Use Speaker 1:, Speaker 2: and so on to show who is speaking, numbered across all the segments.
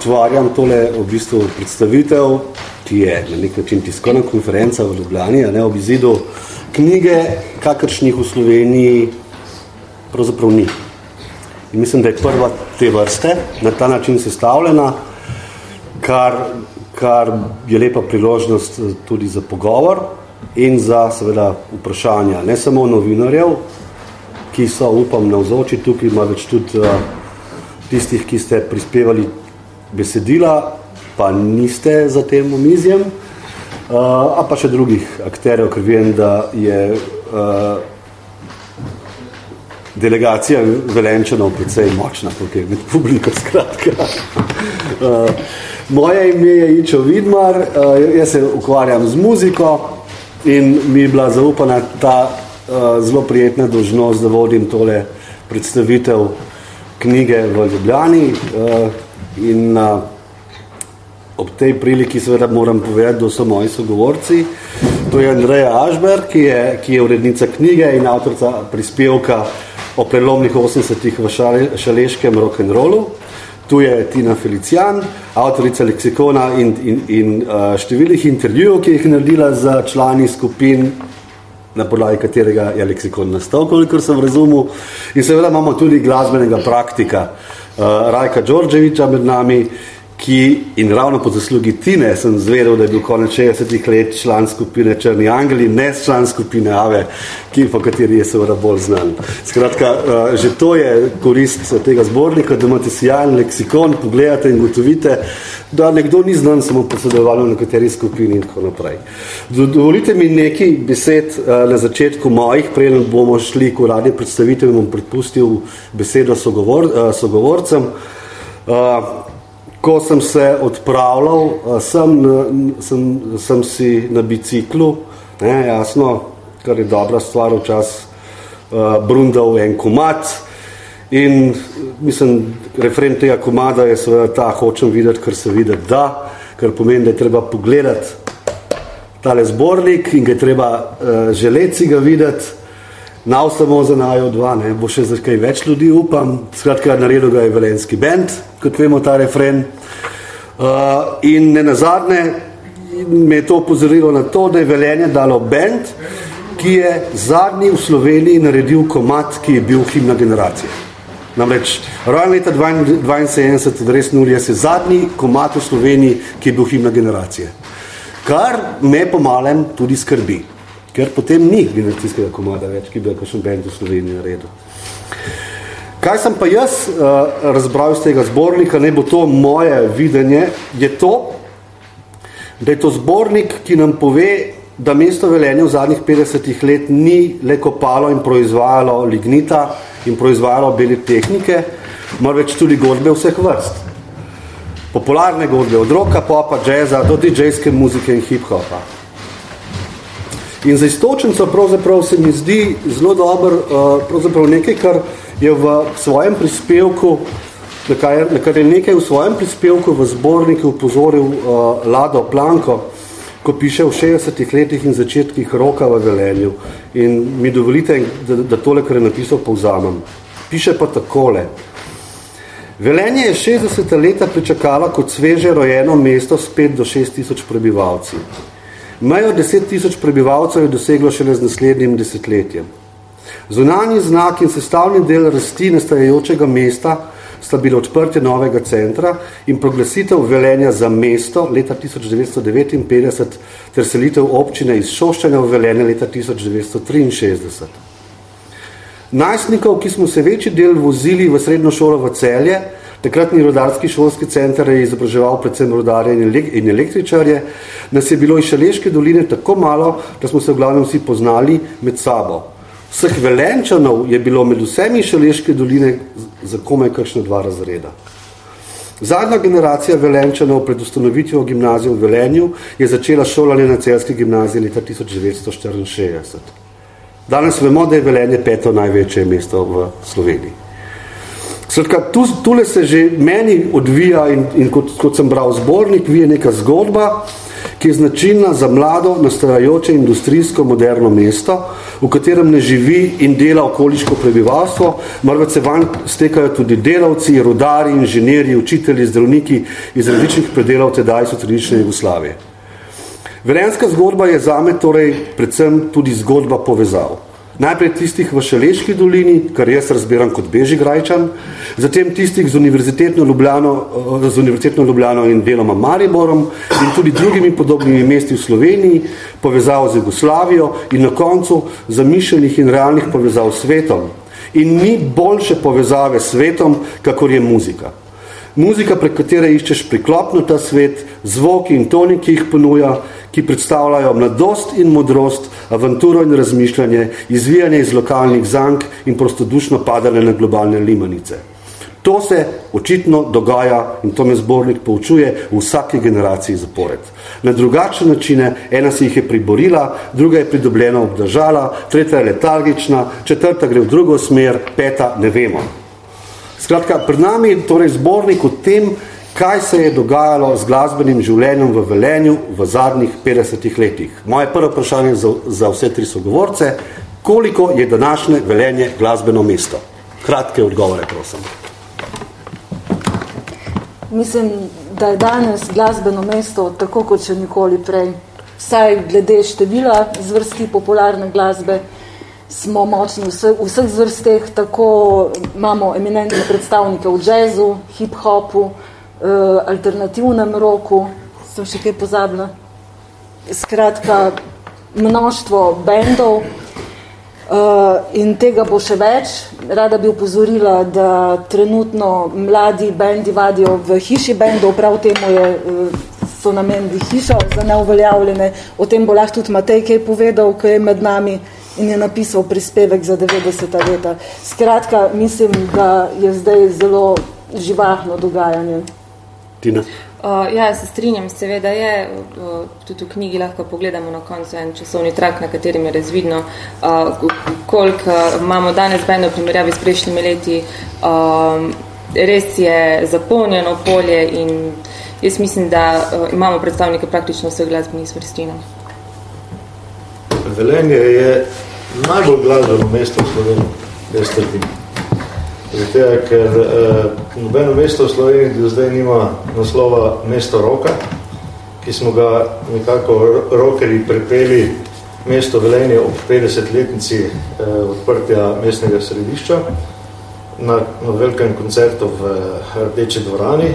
Speaker 1: otvarjam tole v bistvu predstavitev, ki je na nek način tiskovna konferenca v Ljubljani, ob izidu knjige, kakršnih v Sloveniji pravzaprav ni. In mislim, da je prva te vrste na ta način sestavljena, kar je lepa priložnost tudi za pogovor in za seveda vprašanja, ne samo novinarjev, ki so, upam, navzoči tukaj, ima več tudi tistih, ki ste prispevali besedila, pa niste za tem omizjem, a pa še drugih akterjev, ker vem, da je delegacija Velenjčanov precej močna, tukaj med publiko, skratka. Moje ime je Ičo Vidmar, jaz se ukvarjam z muziko in mi je bila zaupana ta zelo prijetna dolžnost, da vodim tole predstavitev knjige v Ljubljani in ob tej priliki seveda moram povedati, da so moji sogovorci. To je Andreja Ašber, ki je urednica knjige in avtorica prispevka o prelomnih 80-ih v šaleškem rock'n'rollu. Tu je Tina Felicijan, avtorica leksikona in številnih intervjujev, ki jih naredila za člani skupin, na podlagi katerega je leksikon nastal, kolikor sem razumel. In seveda imamo tudi glasbenega praktika Rajka Đorđevića med nami, in ravno po zaslugi Tine sem zvedel, da je bil konec 60-ih let član skupine Črni angeli, ne član skupine Ave, po kateri je seveda bolj znan. Skratka, že to je korist tega zbornika, da imate sijajen leksikon, pogledate in gotovite, da nekdo ni znan samo po sodelovanju na kateri skupini in tako naprej. Dovolite mi nekaj besed na začetku mojih, preden bomo šli k uradni predstavitev in bom predpustil besedo sogovorcem. Ko sem se odpravljal, sem si na biciklu, jasno, kar je dobra stvar, včasih brundal en komad in mislim, refren tega komada je seveda ta, hočem videti, kar se videti da, kar pomeni, da je treba pogledati tale zbornik in ga je treba želeti si ga videti. Nav samo za naju dva, bo še za kaj več ljudi, upam. Skratka, naredil ga je velenjski band, kot vemo ta refren. In nenazadnje me je to opozorilo na to, da je Velenje dalo band, ki je zadnji v Sloveniji naredil komad, ki je bil himna generacije. Namreč, rojen leta 72 v res nulje se zadnji komad v Sloveniji, ki je bil himna generacije. Kar me po malem tudi skrbi. Ker potem ni generacijskega komada več, ki bi ga kakšen band v Sloveniji naredil. Kaj sem pa jaz razbral iz tega zbornika, ne bo to moje videnje, je to, da je to zbornik, ki nam pove, da mesto Velenje v zadnjih 50 let ni le kopalo in proizvajalo lignita in proizvajalo bele tehnike, marveč tudi godbe vseh vrst. Popularne godbe, od rocka, popa, džeza, do DJ-ske muzike in hip-hopa. In za istočnico pravzaprav se mi zdi zelo dobro nekaj, kar je v svojem prispevku, na kar je nekaj v svojem prispevku v zborniku upozoril Lado Planko, ko piše v 60-ih letih in začetkih roka v Velenju. In mi dovolite, da tole, kar je napisal, povzamem. Piše pa takole. Velenje je 60. leta pričakala kot sveže rojeno mesto s 5 do 6 tisoč prebivalci. Mejo 10 tisoč prebivalcev je doseglo šele z naslednjim desetletjem. Zunanji znak in sestavni del rasti nastajajočega mesta sta bilo odprtje novega centra in proglasitev Velenja za mesto leta 1959 ter selitev občine iz Šoščanja v Velenje leta 1963. Najstnikov, ki smo se večji del vozili v srednjo šolo v Celje, takratni rudarski šolski center je izobraževal predvsem rudarje in električarje, nas je bilo iz Šaleške doline tako malo, da smo se v glavnem vsi poznali med sabo. Vseh Velenjčanov je bilo med vsemi Šaleške doline za komaj kakšna 2 razreda. Zadnja generacija Velenjčanov pred ustanovitvijo gimnazije v Velenju je začela šolanje na Celjski gimnaziji leta 1964. Danes vemo, da je Velenje 5. največje mesto v Sloveniji. Skratka, tule se že meni odvija in kot sem bral zbornik, vije neka zgodba, ki je značilna za mlado, nastarajoče industrijsko moderno mesto, v katerem ne živi in dela okoliško prebivalstvo, marveč se vanj stekajo tudi delavci, rudari, inženirji, učitelji, zdravniki iz različnih predelov tedaj socialistične Jugoslavije. Velenjska zgodba je zame torej predvsem tudi zgodba povezav. Najprej tistih v Šaleški dolini, kar jaz razbiram kot Bežigrajčan, zatem tistih z Univerzitetno Ljubljano in deloma Mariborom in tudi drugimi podobnimi mesti v Sloveniji, povezav z Jugoslavijo in na koncu zamišljenih in realnih povezav s svetom. In ni boljše povezave s svetom, kakor je muzika. Muzika, prek katere iščeš priklopno ta svet, zvoki in toni, ki jih ponuja, ki predstavljajo mladost in modrost, avanturo in razmišljanje, izvijanje iz lokalnih zank in prostodušno padanje na globalne limanice. To se očitno dogaja, in to me zbornik poučuje, v vsaki generaciji zapored. Na drugačne načine, ena si jih je priborila, druga je pridobljeno obdržala, tretja je letargična, četrta gre v drugo smer, peta ne vemo. Skratka, pred nami je torej zbornik o tem, kaj se je dogajalo z glasbenim življenjem v Velenju v zadnjih 50 letih. Moje prvo vprašanje za vse tri sogovorce, koliko je današnje Velenje glasbeno mesto? Kratke odgovore, prosim.
Speaker 2: Mislim, da je danes glasbeno mesto tako kot še nikoli prej. Vsaj glede števila zvrsti popularne glasbe, smo močni v vseh zvrsteh, tako imamo eminentne predstavnike v džezu, hip-hopu, alternativnem roku, sem še kaj pozabila. Skratka, mnoštvo bendov in tega bo še več. Rada bi upozorila, da trenutno mladi bendi vadijo v hiši bendov, prav temu so namenili hišo za neuveljavljene. O tem bo lahko tudi Matej kaj povedal, ki je med nami in je napisal prispevek za 90. leta. Skratka, mislim, da je zdaj zelo živahno dogajanje.
Speaker 1: Tina?
Speaker 3: Ja, se strinjam, seveda je, tudi v knjigi lahko pogledamo na koncu en časovni trak, na katerim je razvidno, koliko imamo danes bendov v primerjavi s prejšnjimi leti, res je zapolnjeno polje in jaz mislim, da imamo predstavnike praktično vseh glasbenih zvrsti.
Speaker 4: Velenje je najbolj glasbeno mesto v Sloveniji, jaz trdim. Zato, ker nobeno mesto v Sloveniji do zdaj nima naslova mesto roka, ki smo ga nekako rockerji pripeli mesto Velenje ob 50-letnici odprtja mestnega središča na velikem koncertu v Rdeči dvorani.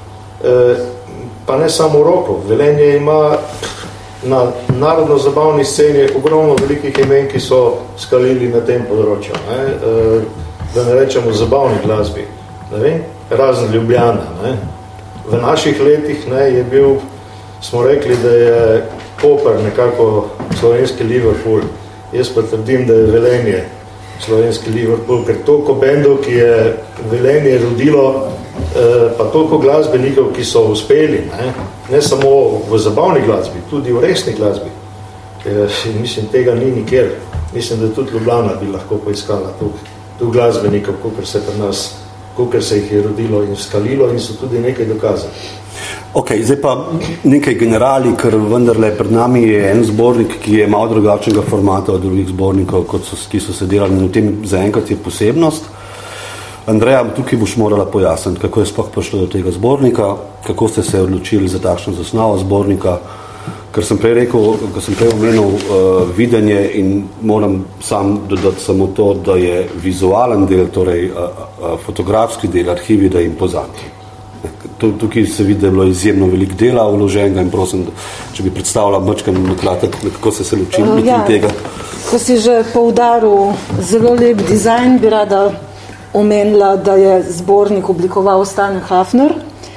Speaker 4: Pa ne samo rokov. Velenje ima na narodno-zabavni sceni ogromno velikih imen, ki so skalili na tem področju. Da ne rečemo zabavni glasbi. Ne vem, razen Ljubljana. Ne? V naših letih je bil, smo rekli, da je Koper nekako slovenski Liverpool. Jaz pa trdim, da je Velenje slovenski Liverpool, ker toliko bendov, ki je Velenje rodilo, pa toliko glasbenikov, ki so uspeli, ne samo v zabavni glasbi, tudi v resni glasbi. Mislim, tega ni nikjer. Mislim, da tudi Ljubljana bi lahko poiskala tu glasbenikov, kolikor se jih je rodilo in skalilo in so tudi nekaj dokazali.
Speaker 1: Ok, zdaj pa nekaj generali, ker vendarle pred nami je en zbornik, ki je malo drugačnega formata od drugih zbornikov, ki so se delali, in v tem zaenkrat je posebnost. Andreja, tukaj boš morala pojasniti, kako je sploh prišlo do tega zbornika, kako ste se odločili za takšno zasnovo zbornika, ker sem prej rekel, ko sem prej omenil videnje in moram sam dodati samo to, da je vizualen del, torej fotografski del, arhivi, da je impozantni. Tukaj se vidi, da je bilo izjemno veliko dela vloženega in prosim, če bi predstavila mačkam nakratek, kako ste se ločili tega.
Speaker 2: Ko si že poudaril zelo lep dizajn, bi rada omenila, da je zbornik oblikoval Stane Hafner.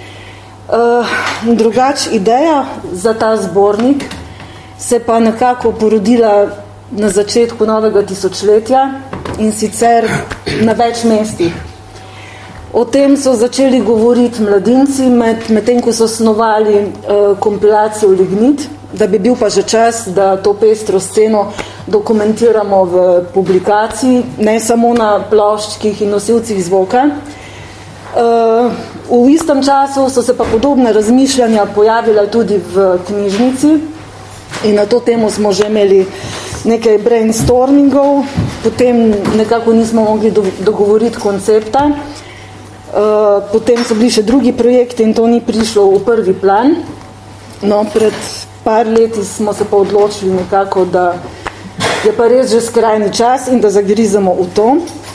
Speaker 2: Drugač ideja za ta zbornik se pa nekako porodila na začetku novega tisočletja in sicer na več mestih. O tem so začeli govoriti mladinci, medtem ko so snovali kompilacijo Lignit, da bi bil pa že čas, da to pestro sceno dokumentiramo v publikaciji, ne samo na ploščkih in nosilcih zvoka. V istem času so se pa podobne razmišljanja pojavila tudi v knjižnici in na to temo smo že imeli nekaj brainstormingov, potem nekako nismo mogli dogovoriti koncepta. Potem so bili še drugi projekti in to ni prišlo v prvi plan. No, pred par leti smo se pa odločili nekako, da je pa res že skrajni čas in da zagrizemo v to.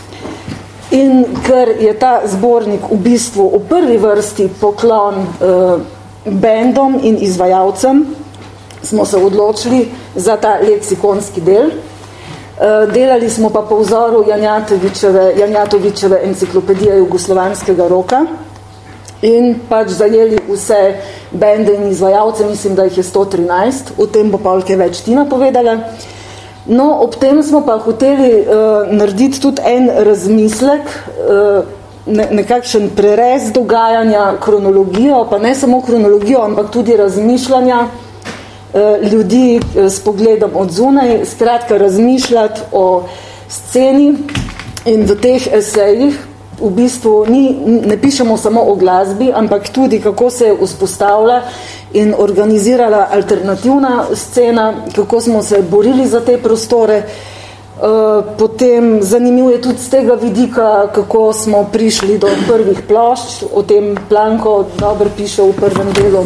Speaker 2: In ker je ta zbornik v bistvu v prvi vrsti poklon bendom in izvajalcem, smo se odločili za ta leksikonski del. Delali smo pa po vzoru Janjatovičeve enciklopedije jugoslovanskega roka in pač zajeli vse bende in izvajalce, mislim, da jih je 113, o tem bo pa kaj več Tina povedala. No, ob tem smo pa hoteli narediti tudi en razmislek, nekakšen prerez dogajanja, kronologijo, pa ne samo kronologijo, ampak tudi razmišljanja ljudi s pogledom od zunaj, skratka razmišljati o sceni in v teh esejih v bistvu ne pišemo samo o glasbi, ampak tudi kako se je vzpostavila in organizirala alternativna scena, kako smo se borili za te prostore. Potem zanimivo je tudi z tega vidika, kako smo prišli do prvih plošč, o tem Planko dobro piše v prvem delu,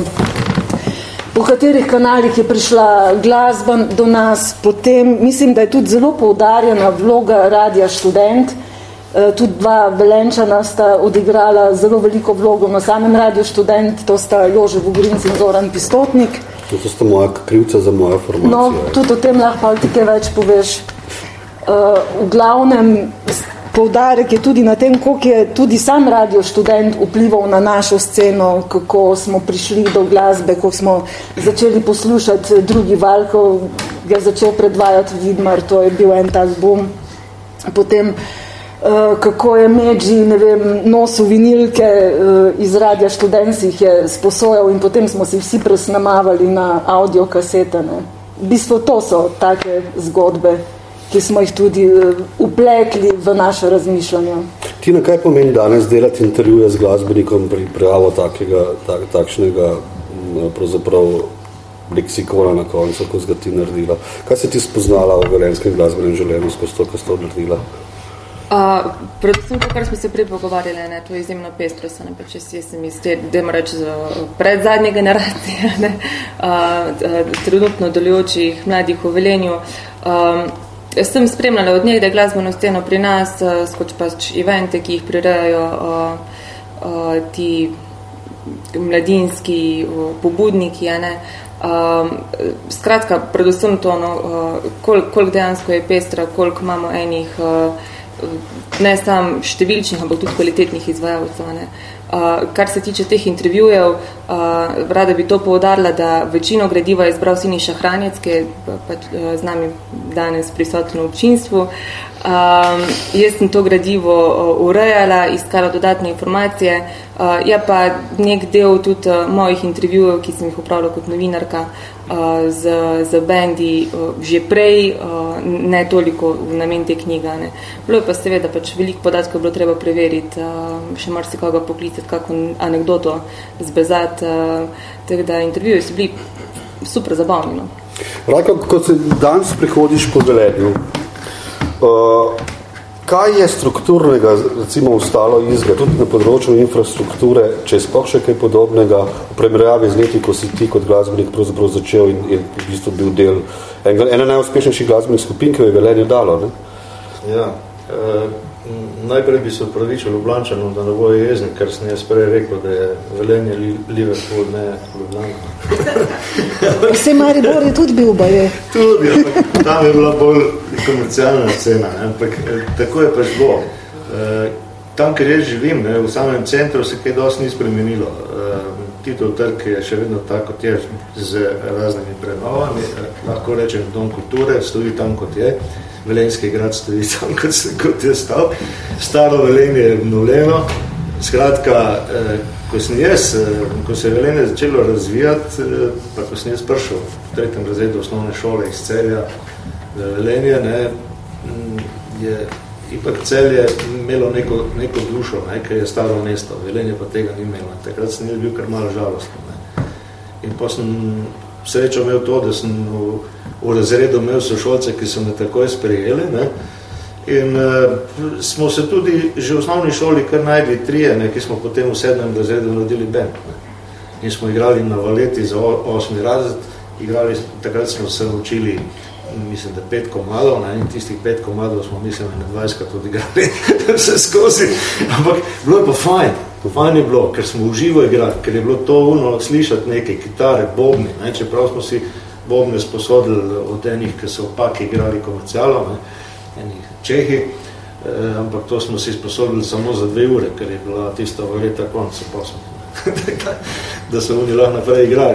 Speaker 2: po katerih kanalih je prišla glasba do nas. Potem mislim, da je tudi zelo poudarjena vloga Radia Študent. Tudi dva Velenčana sta odigrala zelo veliko vlogo na samem Radiu Študent, to sta Jože Vogrinc in Zoran Pistotnik.
Speaker 1: To sta moja krivca za mojo formacijo.
Speaker 2: No, tudi o tem lahko nekaj več poveš. V glavnem poudarek je tudi na tem, koliko je tudi sam Radio Študent vplival na našo sceno, kako smo prišli do glasbe, kako smo začeli poslušati drugi val, ko ga začel predvajati Vidmar, to je bil en tak boom. Potem kako je Medži, ne vem, nosil vinilke iz Radia Študent, si jih je sposojal in potem smo si vsi presnamavali na audio kasete. Ne. V bistvu to so take zgodbe, ki smo jih tudi uplekli v naše razmišljanje.
Speaker 1: Tina, kaj pomeni danes delati intervjuje z glasbenikom pri prijavu takšnega pravzaprav leksikona na koncu, ko si ga ti naredila? Kaj si ti spoznala v velenjskem glasbenem življenju, skozi to, ko si to naredila?
Speaker 3: Predvsem to, kar smo se prej pogovarjali, ne, to je izjemno pestrost, ne, pa če sem iz te, dajmo reči, pred zadnje generacije, ne, trenutno delujočih mladih v Velenju. Jaz sem spremljala od njej, da je glasbeno sceno pri nas, skoč pač evente, ki jih prirejajo ti mladinski pobudniki, ne. Skratka, predvsem to, no, koliko dejansko je pestra, koliko imamo enih ne samo številčnih, ampak tudi kvalitetnih izvajalcev. Kar se tiče teh intervjujev, rada bi to poudarila, da večino gradiva je izbral Siniša Hranjec, ki je pač z nami danes prisotno v občinstvu. Jaz sem to gradivo urejala, iskala dodatne informacije, je pa nek del tudi mojih intervjujev, ki sem jih upravila kot novinarka z bendi že prej, ne toliko v namen te knjiga. Ne. Bilo je pa seveda pač veliko podatkov je bilo treba preveriti, še marsikoga poklicati, kako anekdoto zbezati, tako da intervjuji so bili super zabavni. No.
Speaker 1: Rajka, ko se danes prihodiš po Velenju, kaj je strukturnega, recimo, ostalo izga, tudi na področju infrastrukture, če je sploh še kaj podobnega v primerjavi z leti, ko si ti kot glasbenik pravzaprav začel in v bistvu bil del ena najuspešnejših glasbenih skupin, ki jo je Velenje dalo, ne?
Speaker 4: Ja, najprej bi se opravičil Ljubljančanom, da ne bojo jezni, ker sem jaz prej rekel, da je Velenje Liverpool, ne Ljubljana.
Speaker 2: Vse Maribor je tudi bil baje.
Speaker 4: Tudi, ampak tam je bila bolj komercialna scena, ne? Ampak tako je pač bilo. Tam, kjer jaz živim, ne, v samem centru se kaj dosti ni spremenilo. Titov trg je še vedno tako, kot je, z raznimi prenovami. Lahko rečem, Dom kulture stoji tam, kot je. Velenjski grad stoji tam, kot je stal. Staro Velenje je obnovljeno. Skratka, ko se je Velenje začelo razvijati, pa ko sem jaz prišel v 3. razredu osnovne šole iz Celja Velenje, ne, Ipak Celje imelo neko dušo, ki je staro mesto, Velenje pa tega ni imelo. Takrat sem bil kar malo žalostno. Ne. In pa sem srečo imel to, da sem v razredu imel sošolce, ki so me takoj sprejeli. Ne. In smo se tudi že v osnovni šoli kar najdli trije, ne, ki smo potem v 7. razredu naredili band. Ne. In smo igrali na valeti za 8. razred. Takrat smo se učili, mislim, da 5 komadov, ne, in tistih 5 komadov smo, mislim, na 20 tudi igrali vse skozi. Ampak bilo je pa fajn je bilo, ker smo uživo igrali, ker je bilo to slišati neke kitare, bobni, ne, čeprav smo si bobne sposodili od enih, ki so opaki igrali komercialo, ne, enih Čehi, ampak to smo si sposodili samo za 2 ure, ker je bila tista valeta konca posma, da so oni lahko naprej igrali.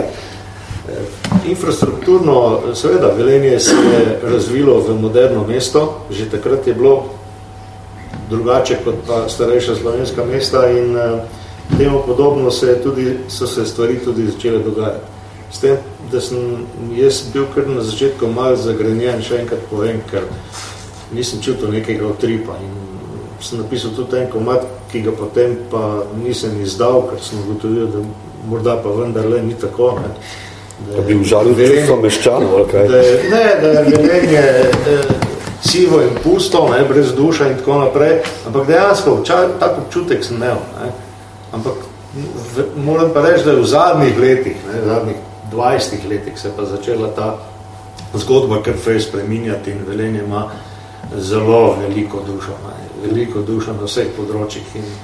Speaker 4: Infrastrukturno, seveda, Velenje se je razvilo v moderno mesto, že takrat je bilo drugače kot pa starejša slovenska mesta in temu podobno so se stvari tudi začele dogajati. S tem, da sem jaz bil kar na začetku malo zagrenjen, še enkrat povem, ker nisem čutil nekega utripa in sem napisal tudi en komad, ki ga potem pa nisem izdal, ker sem ugotovil, da morda pa vendarle ni tako, ne.
Speaker 1: Da bi užalil čustvo meščanov, ali kaj?
Speaker 4: Da je Velenje sivo in pusto, ne, brez duša in tako naprej, ampak dejansko tak občutek sem imel. Ne. Ampak moram pa reči, da je v zadnjih letih, ne, zadnjih 20 letih se pa začela ta zgodba kar fej spreminjati in Velenje ima zelo veliko dušo na vseh področjih in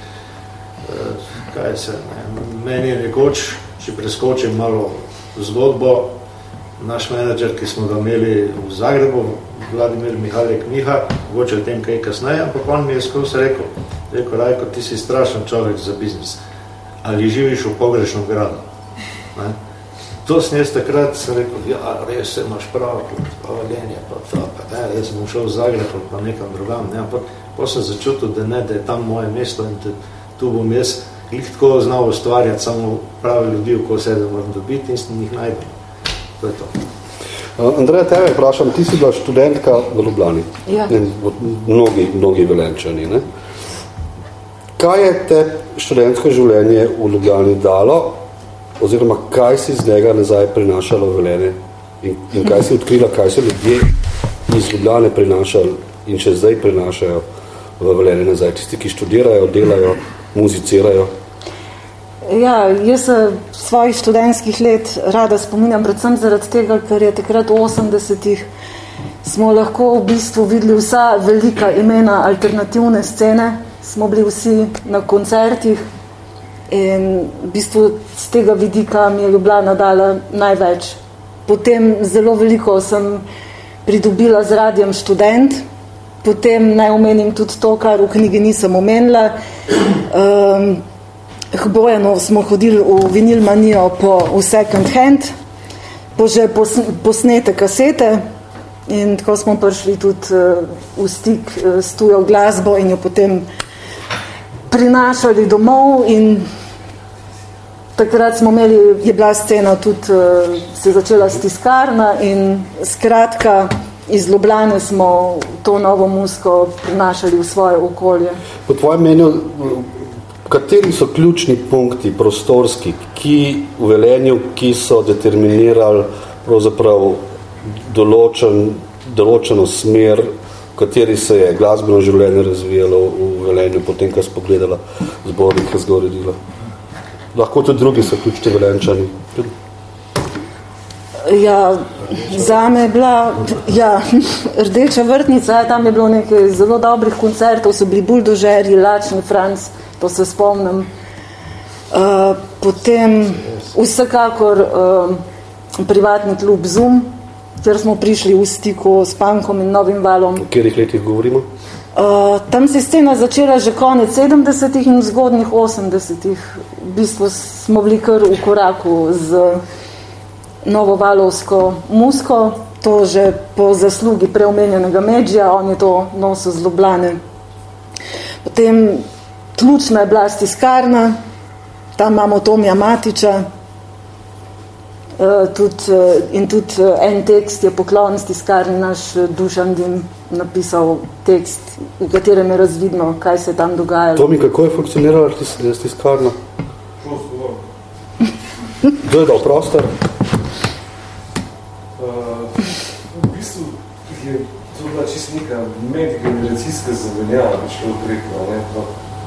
Speaker 4: kaj se, ne, meni je nekoč, če preskočim malo zgodbo, naš menedžer, ki smo ga imeli v Zagrebu, Vladimir Mihaljek Miha, mogoče o tem kaj kasneje, ampak on mi je skozi rekel, Rajko, ti si strašen človek za biznis, ali živiš v pogrešnem gradu? Ne? To sem jaz takrat rekel, ja, res se imaš prav, pa Velenje, pa to, pa ne, jaz sem šel v Zagreb, pa nekam drugam, ne, ampak pa sem začutil, da je tam moje mesto in tu bom jaz tako znal ustvarjati, samo pravi ljudi, ko sebe moram dobiti in sem jih najdel. To je to.
Speaker 1: Andreja, tebe vprašam, ti si bila študentka v Ljubljani.
Speaker 2: Ja.
Speaker 1: Mnogi Velenčani, ne? Kaj je te študentsko življenje v Ljubljani dalo, oziroma kaj si z njega nazaj prinašala v Velenje in kaj si odkrila, kaj so ljudje iz Ljubljane prinašali in še zdaj prinašajo v Velenje nazaj, tisti, ki študirajo, delajo, muzicirajo?
Speaker 2: Ja, jaz se svojih študentskih let rada spominjam predvsem zaradi tega, ker je takrat v 80-ih smo lahko v bistvu videli vsa velika imena alternativne scene, smo bili vsi na koncertih in v bistvu z tega vidika mi je Ljubljana dala največ. Potem zelo veliko sem pridobila z Radiem Študent, potem naj omenim tudi to, kar v knjigi nisem omenila. K Bojanu smo hodili v Vinyl Manijo v second hand, po že posnete kasete in tako smo prišli tudi v stik s tujo glasbo in jo potem prinašali domov in takrat smo imeli, je bila scena tudi, se začela stiskarna in skratka iz Ljubljane smo to novo muziko prinašali v svoje okolje.
Speaker 1: Po tvojem mnenju, kateri so ključni punkti prostorski, ki v Velenju, ki so determinirali pravzaprav določeno smer, v kateri se je glasbeno življenje razvijalo v Velenju, potem, kar si pogledala zbornik, ki ga uredila? Lahko tudi drugi so ključni Velenčani.
Speaker 2: Ja, zame je bila Rdeča vrtnica, tam je bilo nekaj zelo dobrih koncertov, so bili Buldožerji, Lačni Franc, to se spomnim. Potem vsekakor privatni klub Zoom, kjer smo prišli v stiku s punkom in Novim valom.
Speaker 1: V katerih letih govorimo?
Speaker 2: Tam se je scena začela že konec 70-ih in v zgodnjih 80-ih. V bistvu smo bili kar v koraku z novovalovsko muziko, to že po zaslugi preomenjenega Medžija, on je to nosil z Ljubljane. Potem ključna je bila stiskarna, tam imamo Tomija Matiča. In tudi en tekst je poklon s tiskarni, naš Dušan Dim napisal tekst, v katerem je razvidno, kaj se tam dogajalo.
Speaker 1: Tomi, kako je funkcionirala tiskarna? Kdo je dal prostor?
Speaker 5: V bistvu je to bila čisto neka medgeneracijska zamenjava, bi šlo preko.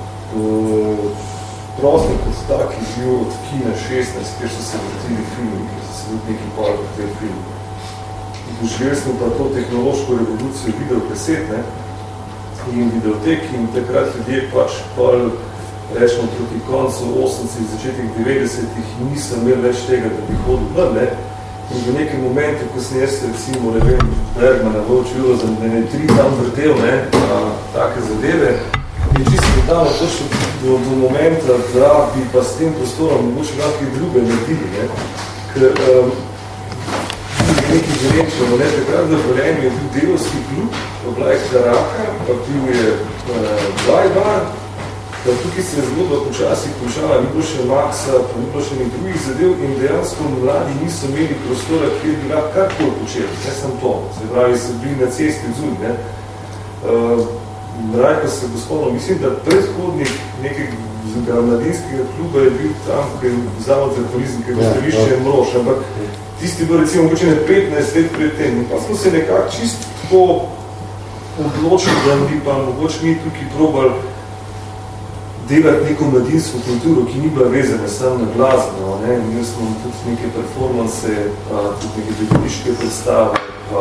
Speaker 5: Prostor kot tak je bil od kina 16, kjer so se vrtili filmi, kjer so se tudi neki par v tej filmi. Doživeli smo pa to tehnološko revolucijo videokaset, in videoteki, in takrat ljudje pač rečemo proti koncu 80-ih, začetih 90-ih, niso imeli več tega, da bi hodil ven, in v nekem momentu, ko sem jaz recimo, ne vem, Bergmana naučil, da ne 3 tam vrtel, take zadeve, in čisto tam točno do momenta, da bi pa s tem prostorom mogoče nekaj druge naredili, ker nekaj zrečemo, takrat v Velenju je bil delovski klub, bila je Karaka, pa bil je Dvajbar, tukaj se je zgodba počasi končala, ni bilo še Maxa, pa ni bilo še nekaj drugih zadev in dejansko mladi niso imeli prostora, kjer bi lahko karkoli počeli, ne samo to, se pravi, so bili na cesti zunj, Rajka se gospodom, mislim, da predhodnik nekega mladinskega kluba je bil tam, ker je zavod za turizem, ker je stališče Mrož, ampak tisti bil recimo mogoče 15 let pred tem. Pa smo se nekako čisto tako odločili, da bi pa mogoče mi tukaj probali delati neko mladinsko kulturo, ki ni bila vezana samo na glasbo. Imeli smo tudi neke performanse, tudi neke gledališke predstave,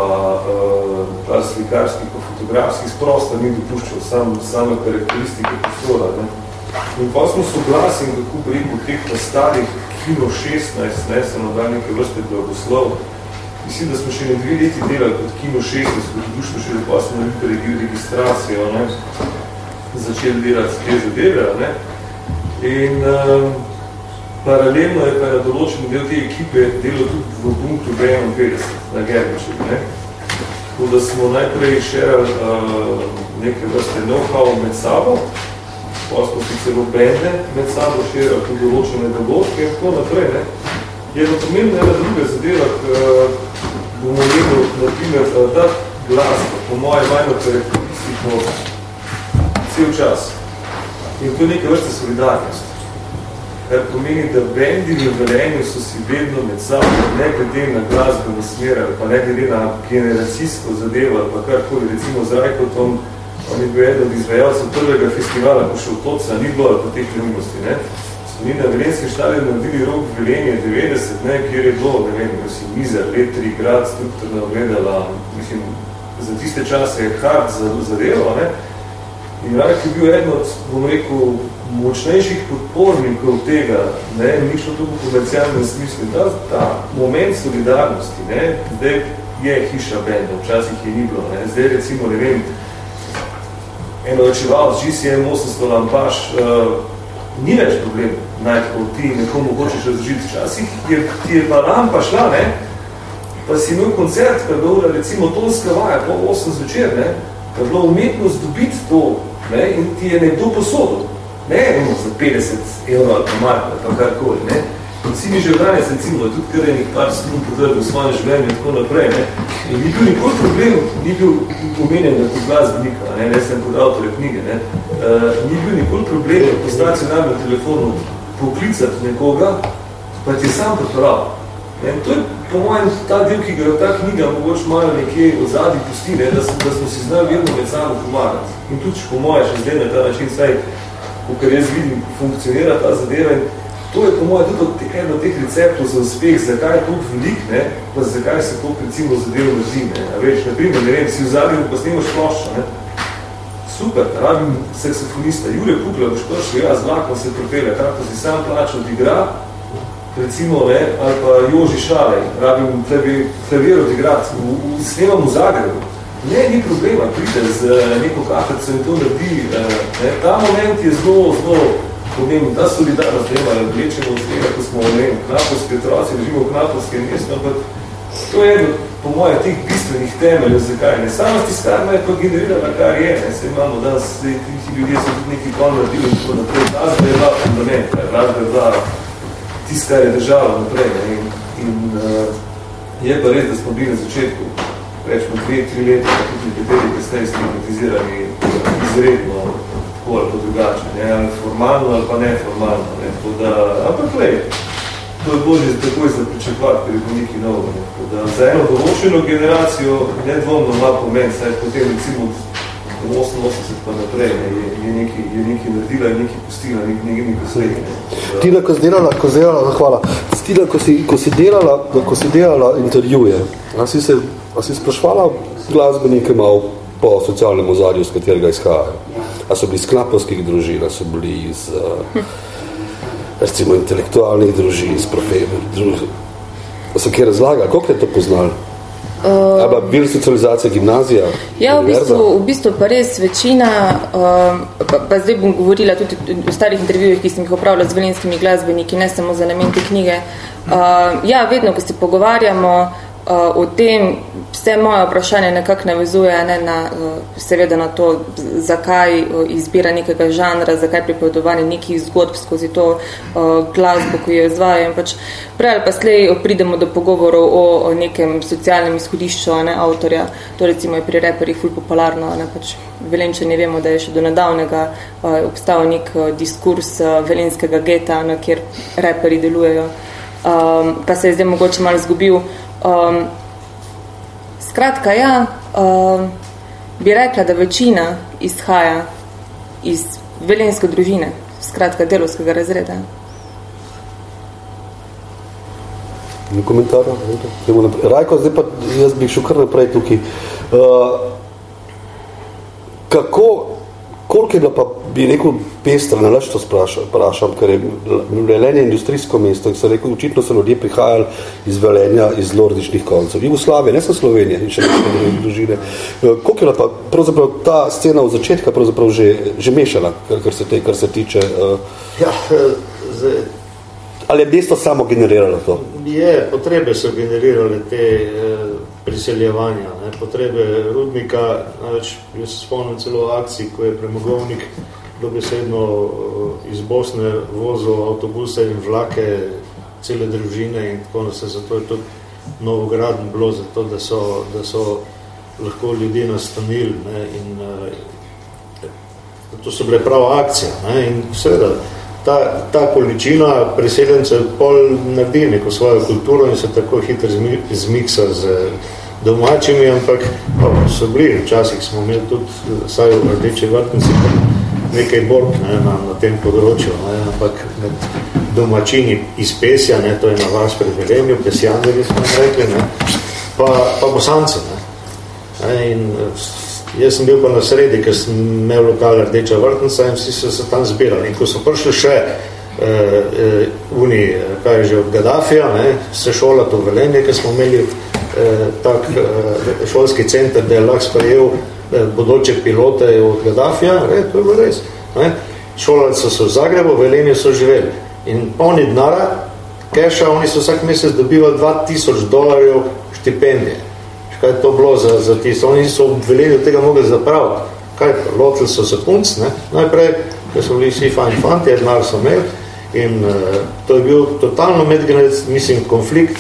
Speaker 5: pa slikarskih, pa fotografskih, prostor ni dopuščal same karakteristike prostora. In pa smo soglasili, kako bi rekel, teh pa starih kino 16, se nam da neke vrste blagoslov. Mislim, da smo še ne 2 leti delali kot kino 16, kot dušno še pa smo naredili registracijo, začeli delati te zadeve, in paralelno je pa na določen del te ekipe delal tudi v punktu B51 na Gerbičevi, Tako da smo najprej šerali neke vrste know-how med sabo, pa smo si celo bende med sabo šerali tudi določene dogodke in tako naprej. Je pa pomembna ena druga zadeva, bomo imeli, naprimer, ta glasba, po mojem majno karakteristiko, cel čas. In to je neka vrsta solidarnost. Kar pomeni, da bendi v Velenju so si vedno med sabo, ne glede na glasbeno smer, pa ne glede na generacijsko zadevo, pa karkoli, recimo z Rajkotom, on je bil eden od izvajalcev prvega festivala, ko še v Toca, ni bilo po teh neumnosti, So mi na Velenskem štadionu naredili rok v Velenje 90, kjer je bilo, ne vem, Mizar, Letri, Grad, strukturno ogledala, mislim, za tiste čase je hard zadevo, In Rajk je bil eden od, bom rekel, močnejših podpornikov tega, ni šlo to v komercialnem smislu. Ta moment solidarnosti, zdaj je hiša benda, včasih je ni bilo, zdaj recimo, ne vem, eno očevalc GCM 800 lampaž, ni več problem najti, ko ti nekomu hočeš razložiti včasih, jer ti je pa lampa šla, pa si imel koncert, pa je bila recimo tonska vaja, po 8 zvečer, pa je bilo umetnost dobiti to, in ti je nekdo posodil, za 50 evrov ali pa mark, pa karkoli, Vsi mi že danes, recimo, tudi kar je nek par strun podrbil v svojem življenju in tako naprej, in ni bil nikoli problem, ni bil omenjen kot glasbenika, ne sem kot avtorja knjige, ni bil nikoli problem po stacionarnem telefonu poklicati nekoga, pa ti je sam pripravil. To je, po mojem, ta del, ki ga ta knjiga mogoče malo nekje od zadnji pusti, da smo si znali vedno med sabo pomagati. In tudi, po mojem, še zdaj na ta način, saj, kar jaz vidim, funkcionira ta zadeva. To je, po mojem, tudi eno od teh receptov za uspeh, zakaj je toliko velik, pa zakaj se to, recimo, zadevo naredi. Naprimer, ne vem, si v zadnjem pa snemaš ploščo, Super, rabim saksofonista. Jure Kugla, boš prišel, z vlakom se propele, kako si sam plačal odigra, recimo, ali pa Joži Šalej, rabim klavir odigrati, snemam v Zagrebu. Ni problema, pride z neko kafico in to naredi. Ta moment je zelo pomembno, ta solidarnost, da vlečemo od tega, ko smo knapovski otroci, živimo v knapovskem mestu, ampak to je eno, po mojem, teh bistvenih temeljev, zakaj ne. Sama tiskarna je pa generirala, kar je, se imamo danes, ti ljudje so tudi neki kon naredili in tako naprej. Glasba je bila fundament, glasba je bila tisto, kar je držala naprej. In je pa res, da smo bili na začetku, rečemo 2-3 leta, pa tudi nekateri kasneje stigmatizirani izredno tako ali pa drugače, ne, ali formalno ali pa neformalno, ne, tako da, ampak lej, to je bolj takoj za pričakovati, ker je bo nekaj novo, ne, tako da za eno določeno generacijo nedvomno ima pomen, saj potem recimo 88 pa naprej, ne, je nekaj naredila in nekaj pustila, nekaj posledi.
Speaker 1: Tina, ko si delala intervjuje, a si sprašvala glasbenike malo po socialnem ozadju, z katerega izhajajo? A so bili iz knapovskih družin, a so bili iz recimo intelektualnih družin, iz družin? A so kje razlagali? Koliko je to poznali? Ali pa bil socializacija gimnazija?
Speaker 3: Ja, v bistvu pa res večina, pa zdaj bom govorila tudi v starih intervjujih, ki sem jih opravila z velenskimi glasbeniki, ne samo za namen te knjige. Ja, vedno, ko se pogovarjamo o tem, vse moje vprašanje nekako navezuje seveda na to, zakaj izbira nekega žanra, zakaj pripovedovanje nekih zgodb skozi to glasbo, ko jo izvajajo. Pač prej ali pa slej pridemo do pogovorov o nekem socialnem izhodišču avtorja. To recimo je pri reperjih ful popularno. Pač Velenčani vemo, da je še do nedavnega obstal nek diskurs velenskega geta, kjer reperji delujejo. Pa se je zdaj mogoče malo izgubil. Skratka, ja, bi rekla, da večina izhaja iz velenske družine, skratka, delovskega razreda.
Speaker 1: Komentar? Rajko, zdaj pa jaz bi šel kar naprej tukaj. Koliko je bila pa, bi rekel, pestra, ne laž to sprašam, ker je Velenje industrijsko mesto, in so rekel, očitno so ljudje prihajali iz Velenja, iz lordičnih koncev. Jugoslavije, ne so Slovenije in še nekaj družine. Koliko je bila pa pravzaprav ta scena v začetka pravzaprav že mešala, kar se tiče... Ali je mesto samo generiralo to?
Speaker 4: Potrebe so generirale te priseljevanja, potrebe rudnika. Jaz se spomnim celo akcij, ko je premogovnik dobesedno iz Bosne vozil avtobuse in vlake cele družine in tako naprej. Zato je tudi Novogradno bilo, zato da so lahko ljudje nastanili. In to so bile prava akcija. In seveda, ta količina priseljencev pol naredi neko svojo kulturo in se tako hitro zmiksa z domačimi, ampak so bili. Včasih smo imeli tudi vsaj v Rdeči vrtnici nekaj borb na tem področju, ampak med domačini iz Pesja, to je na vas pri Velenju, Pesjaneri smo rekli, pa Bosanci. In jaz sem bil pa na sredi, ker sem imel lokal Rdeča vrtnica in vsi so se tam zbirali. In ko so prišli še od Gaddafija, se šolati v Velenje, ker smo imeli tak šolski center, da je lahko sprejel bodoče pilote od Gaddafija, to je bilo res. Šolali so se v Zagrebu, v Velenju so živeli. In polni denara, keša, oni so vsak mesec dobivali $2000 štipendije. Kaj je to bilo za tisto? Oni so v Velenju tega mogli zapraviti. Kaj, lotili so se punc, najprej, ker so bili vsi fajn fanti, denar so imeli in to je bil totalno konflikt,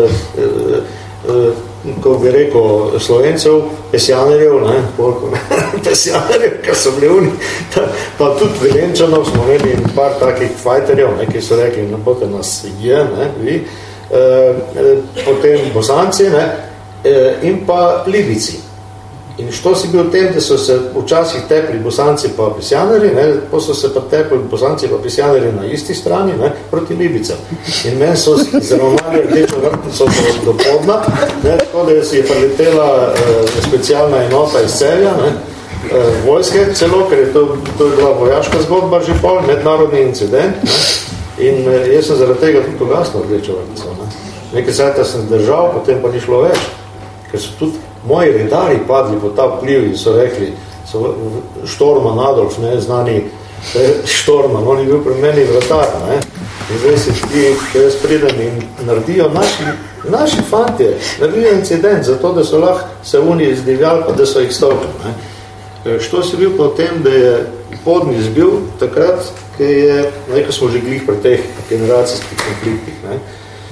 Speaker 4: ko bi rekel Slovencev, Pesjanerjev, Pesjanerjev, kar so bili oni, pa tudi Velenčanov smo imeli par takih fajterjev, ki so rekli, bote nas vi, potem Bosanci, in pa Libici. In što si bil v tem, da so se včasih tepli Bosanci pa Pesjaneri, pa so se pa tepli Bosanci pa Pesjaneri na isti strani, proti Libicam. In meni so zravnali Rdečo vrtnico do podna, tako da je priletela specialna enota iz Celja, vojske celo, ker je to je bila vojaška zgodba že pol, mednarodni incident. In jaz sem zaradi tega tudi ugasnil Rdečo vrtnico. Nekaj sajta sem držal, potem pa ni šlo več. Ker so tudi moji redari padli po ta vpliv in so rekli, Štorman Adolf, znani Štorman, on je bil pri meni vratar, in zdaj se ti, ker jaz pridem in naredijo naši fantje, naredijo incident, zato da so lahko se oni izdivjali, pa da so jih stopili. Što si bil po tem, da je podni izbil takrat, ko smo že glih pri teh generacijskih konfliktih.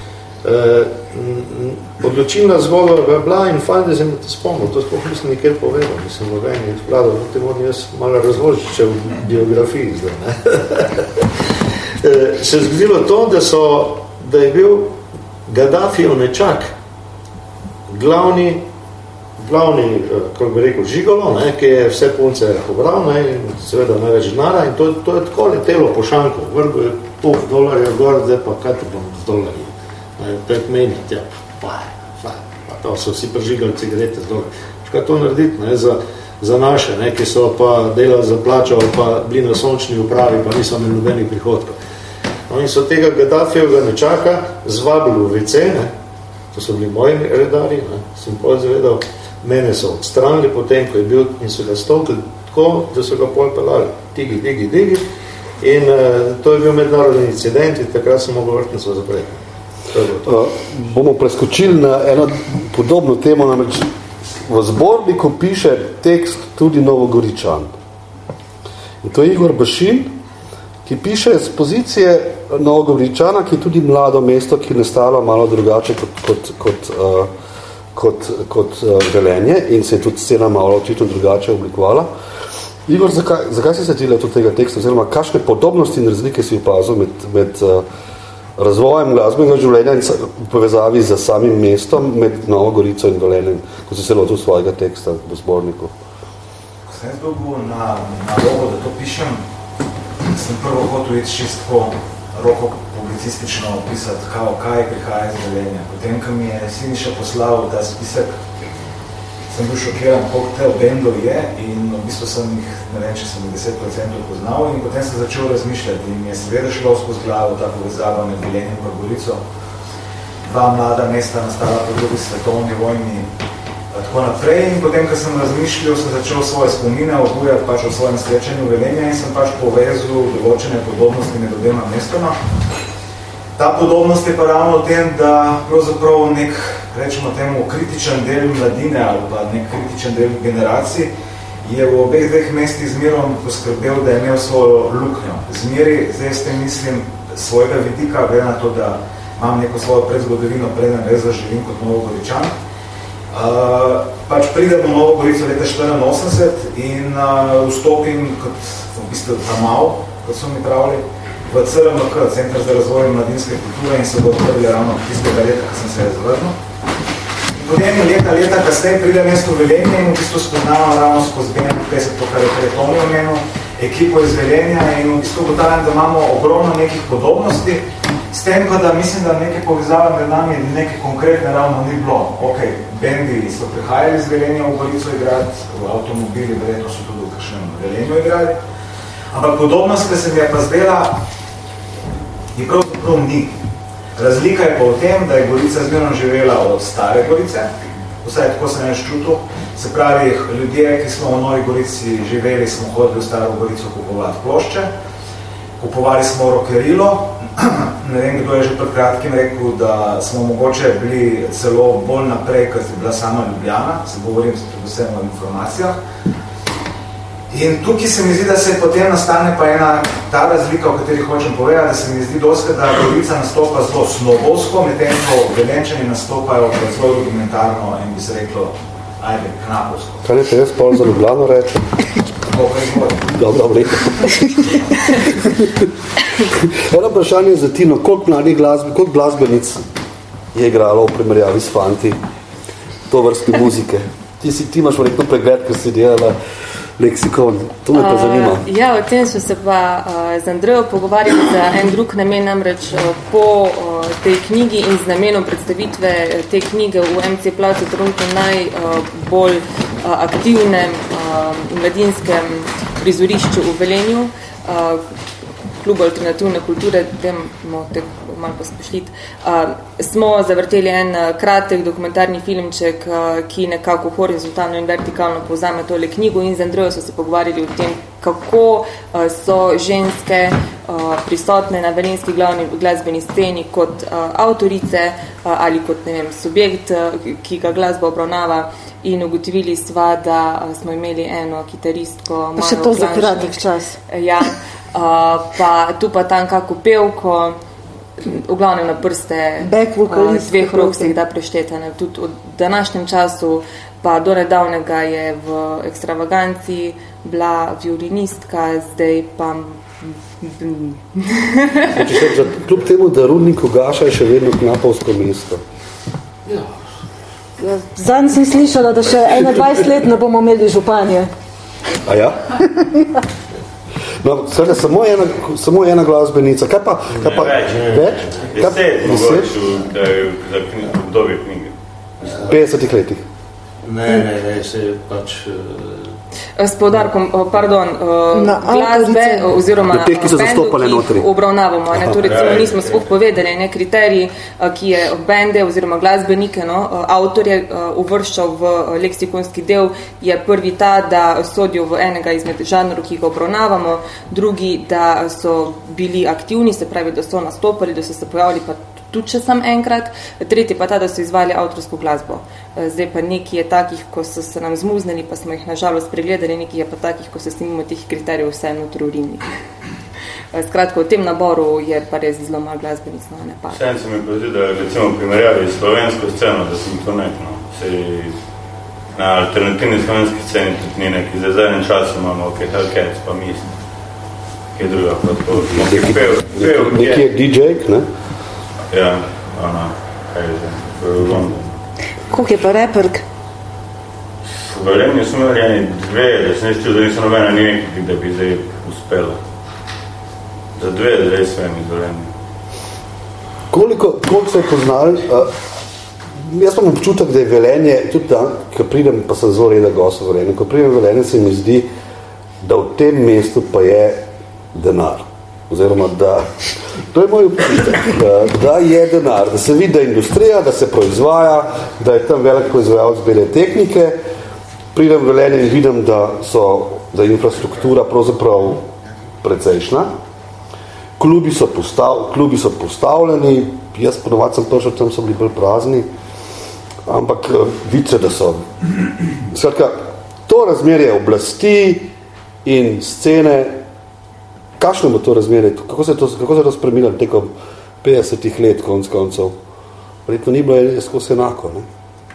Speaker 4: Odločilna zgodba je bila in fajn, da sem te spomnil, to sploh nisem nikjer povedal, mislim, Loveni vladal, te moram jaz malo razložiti, če v biografiji zdaj, ne. Se je zgodilo to, da je bil Gaddafijev nečak glavni, kako bi rekel, žigolo, ne, ki je vse punce pobral, ne, in seveda največ denara, in to je tako letelo po šanku, vrgo je $5 gor, zdaj pa kaj te bom z dolarji, 5 meni, tja, pa to so vsi prižigali cigarete z dolarji. Kaj to narediti, ne, za naše, ne, ki so pa delali za plačo, ali pa bili na sončni upravi, pa niso imeli nobenih prihodkov. No, in so tega Gaddafijevega nečaka zvabili v WC, ne, to so bili moji redarji, ne, sem povedal, mene so odstranili potem, ko je bil, in so ga stolkli tako, da so ga pol pelali, digi, in to je bil mednarodni incident, in takrat sem mogel vrtnico zapreti.
Speaker 1: Bomo preskočili na eno podobno temo, namreč v zborniku piše tekst tudi Novogoričan. In to je Igor Bašin, ki piše z pozicije Novogoričana, ki je tudi mlado mesto, ki je nastalo malo drugače kot Velenje in se je tudi scena malo očitno drugače oblikovala. Igor, zakaj si se tile tudi tega teksta, oziroma kakšne podobnosti in razlike si opazil med razvojem glasbenega življenja in v povezavi z samim mestom med Novo Gorico in Velenjem, ko si se lotil svojega teksta v zborniku?
Speaker 6: Ko sem jaz dobil na rogo, da to pišem, sem prvo hotel iti čistko roko publicistično opisati, kaj prihaja iz Velenja. Potem, ko mi je Siniša poslal ta spisek, sem bil šokiran, koliko te bendov je in v bistvu sem jih, ne vem, če sem jih 10% poznal in potem sem začel razmišljati in mi je seveda šlo skozi glavo ta povezava med Velenjem in Gorico. Dva mlada mesta nastala po drugi svetovni vojni, tako naprej in potem, ko sem razmišljal, sem začel svoje spomine obujati pač o svojem srečanju Velenja in sem pač povezal določene podobnosti med obema mestoma. Ta podobnost je pa ravno v tem, da pravzaprav nek, rečemo temu, kritičen del mladine ali pa nek kritičen del generacij je v obeh dveh mestih zmerom poskrbel, da je imel svojo luknjo. Zmeri, zdaj s tem mislim, svojega vidika, glede na to, da imam neko svojo predzgodovino, preden res zaživim kot Novogoričan. Pač pridem v Novo Gorico leta 1984 in vstopim kot v bistvu tamal, kot so mi pravili, v CRMK, Centar za razvoj mladinske kulture in se bo odprli ravno tistega leta, ko sem se razvrnil. Potem leta kasneje pride mesto Velenje in v bistvu spoznavam ravno skozi BN50, to, kar je Tomi omenil, ekipo iz Velenja in v bistvu ugotavljam, da imamo ogromno nekih podobnosti, s tem pa, da mislim, da neke povezave med nami neke konkretne ravno ni bilo. Ok, bendi so prihajali iz Velenja v Gorico igrati, v avtomobili, verjetno so tudi v kakšnem Velenju igrali, ampak podobnost, ki se mi je pa zdela, je pravzaprav ni. Razlika je pa v tem, da je Gorica zmerno živela od stare Gorice, vsaj tako sem jaz čutil. Se pravi, ljudje, ki smo v Novi Gorici živeli, smo hodili v staro Gorico kupovati plošče, kupovali smo rokerilo, ne vem, kdo je že pred kratkim rekel, da smo mogoče bili celo bolj naprej, kot je bila sama Ljubljana, se govorim predvsem o informacijah. In tukaj se mi zdi, da se potem nastane pa ena ta razlika, o kateri hočem povedati, da se mi zdi dosti, da Gorica nastopa zelo snobovsko, medtem ko Velenčani nastopajo zelo rudimentarno in bi se reklo, ajde, knapovsko.
Speaker 1: Kaj te jaz pol za Ljubljano reče? Dobro, vlepo. Eno vprašanje za Tino, koliko glasbenic je igralo v primerjavi s fanti to vrste muzike? Ti imaš verjetno pregled, ker si delala leksikon, to me pa zanima.
Speaker 3: Ja, o tem smo se pa z Andrejo pogovarjali za en drug namen, namreč po tej knjigi in z namenom predstavitve te knjige v MC Plavcu trenutno najbolj aktivnem mladinskem prizorišču v Velenju, klubu alternativne kulture, dajmo te malo pospešiti, smo zavrteli en kratek dokumentarni filmček, ki nekako horizontalno in vertikalno povzame tole knjigo in z Andrejo so se pogovarjali o tem, kako so ženske prisotne na velenjski glavni glasbeni sceni kot avtorice ali kot, ne vem, subjekt, ki ga glasba obravnava in ugotovili sva, da smo imeli eno kitaristko.
Speaker 2: Pa še to za kratek čas.
Speaker 3: Ja, pa tu pa tam kako pevko v glavnem na prste dveh rok se jih da prešteti. Tudi v današnjem času, pa do nedavnega je v Ekstravaganci bila violinistka, zdaj pa
Speaker 1: kljub temu, da Rudnik Ugaša je še vedno knapovsko mesto.
Speaker 2: Ja. Zanj sem slišala, da še 21 let ne bomo imeli županje.
Speaker 1: A ja? No, seveda, samo ena glasbenica. Kaj pa? Več?
Speaker 7: 10 mogoče, da je za obdobje knjige.
Speaker 1: 50 letih.
Speaker 4: Ne, se je pač...
Speaker 3: S poudarkom, glasbe oziroma bendu, ki jih obravnavamo. To recimo nismo sploh povedali, kriterij, ki je bende oziroma glasbenike, avtorje uvrščal v leksikonski del, je prvi ta, da sodijo v enega izmed žanrov, ki ga obravnavamo, drugi, da so bili aktivni, se pravi, da so nastopali, da so se pojavili pa tudi še sam enkrat, tretji pa ta, da so izvali avtorsko glasbo. Zdaj pa nekaj je takih, ko so se nam zmuznili, pa smo jih nažalost pregledali, nekaj je pa takih, ko so s mimo teh kriterijev vse notrorinni. Skratka, v tem naboru je pa res zelo malo glasbenic, ne pa.
Speaker 7: Vsem se mi pozdi, da recimo primerjavi slovensko sceno, da sem to nekno. Na alternativni slovenski sceni tudi ni neki, za zadnjem času imamo Hellcats, pa mislim, kaj druga pa to.
Speaker 1: Neki je DJ-k, ne?
Speaker 7: Ja, kaj je zdaj, v Londonu.
Speaker 2: Koliko je pa reperk?
Speaker 7: V Velenju smo imeli dve, da se neščil, da niso nobena ni nekaj, da bi zdaj uspela. Za dve, da res svem iz Velenju.
Speaker 1: Koliko se je poznali? Jaz imam občutek, da je Velenje, tudi dan, ko pridem, pa sem zelo reda gost v Velenju, ko pridem v Velenje, se mi zdi, da v tem mestu pa je denar. Oziroma, da, to je moj občutek, da je denar, da se vidi, da je industrija, da se proizvaja, da je tam velik proizvajalec bele tehnike. Pridem v Velenje in vidim, da je infrastruktura pravzaprav precejšna. Klubi so postavljeni, jaz ponovad sem prišel, tam so bili bolj prazni, ampak vidi se, da so. Skratka, to razmerje oblasti in scene, kakšno bo to razmerje? Kako se je to spremenilo tekom 50 let konc koncev? Verjetno ni bilo skozi enako, ne?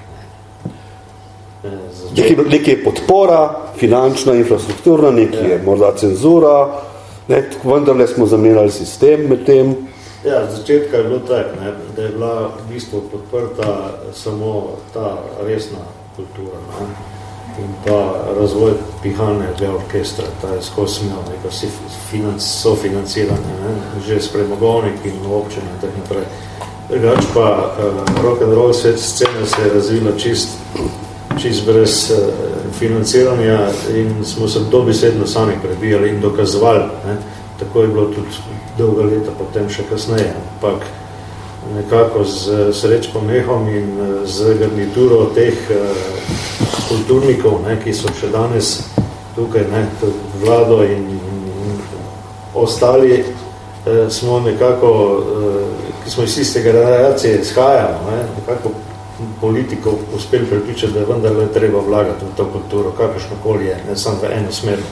Speaker 1: Nekaj je podpora, finančna, infrastrukturna, nekaj je morda cenzura, vendarle smo zamenjali sistem med tem.
Speaker 4: Ja, z začetka je bilo tak, da je bila v bistvu podprta samo ta resna kultura, in pa razvoj pihalnega orkestra, ta je skozi imel neko sofinanciranje, že s premogovnik in občine in tako naprej. Drugač pa rock'n'roll scena se je razvila čist brez financiranja in smo se dobesedno sami prebijali in dokazovali. Tako je bilo tudi dolga leta potem še kasneje, ampak nekako z Srečkom Mehom in z garnituro teh kulturnikov, ki so še danes tukaj, Vlado in ostali, smo nekako, ki smo iz iste generacije izhajamo, nekako politikov uspeli pripričati, da je vendarle treba vlagati v to kulturo, kakršnokoli je, ne samo v eno smer.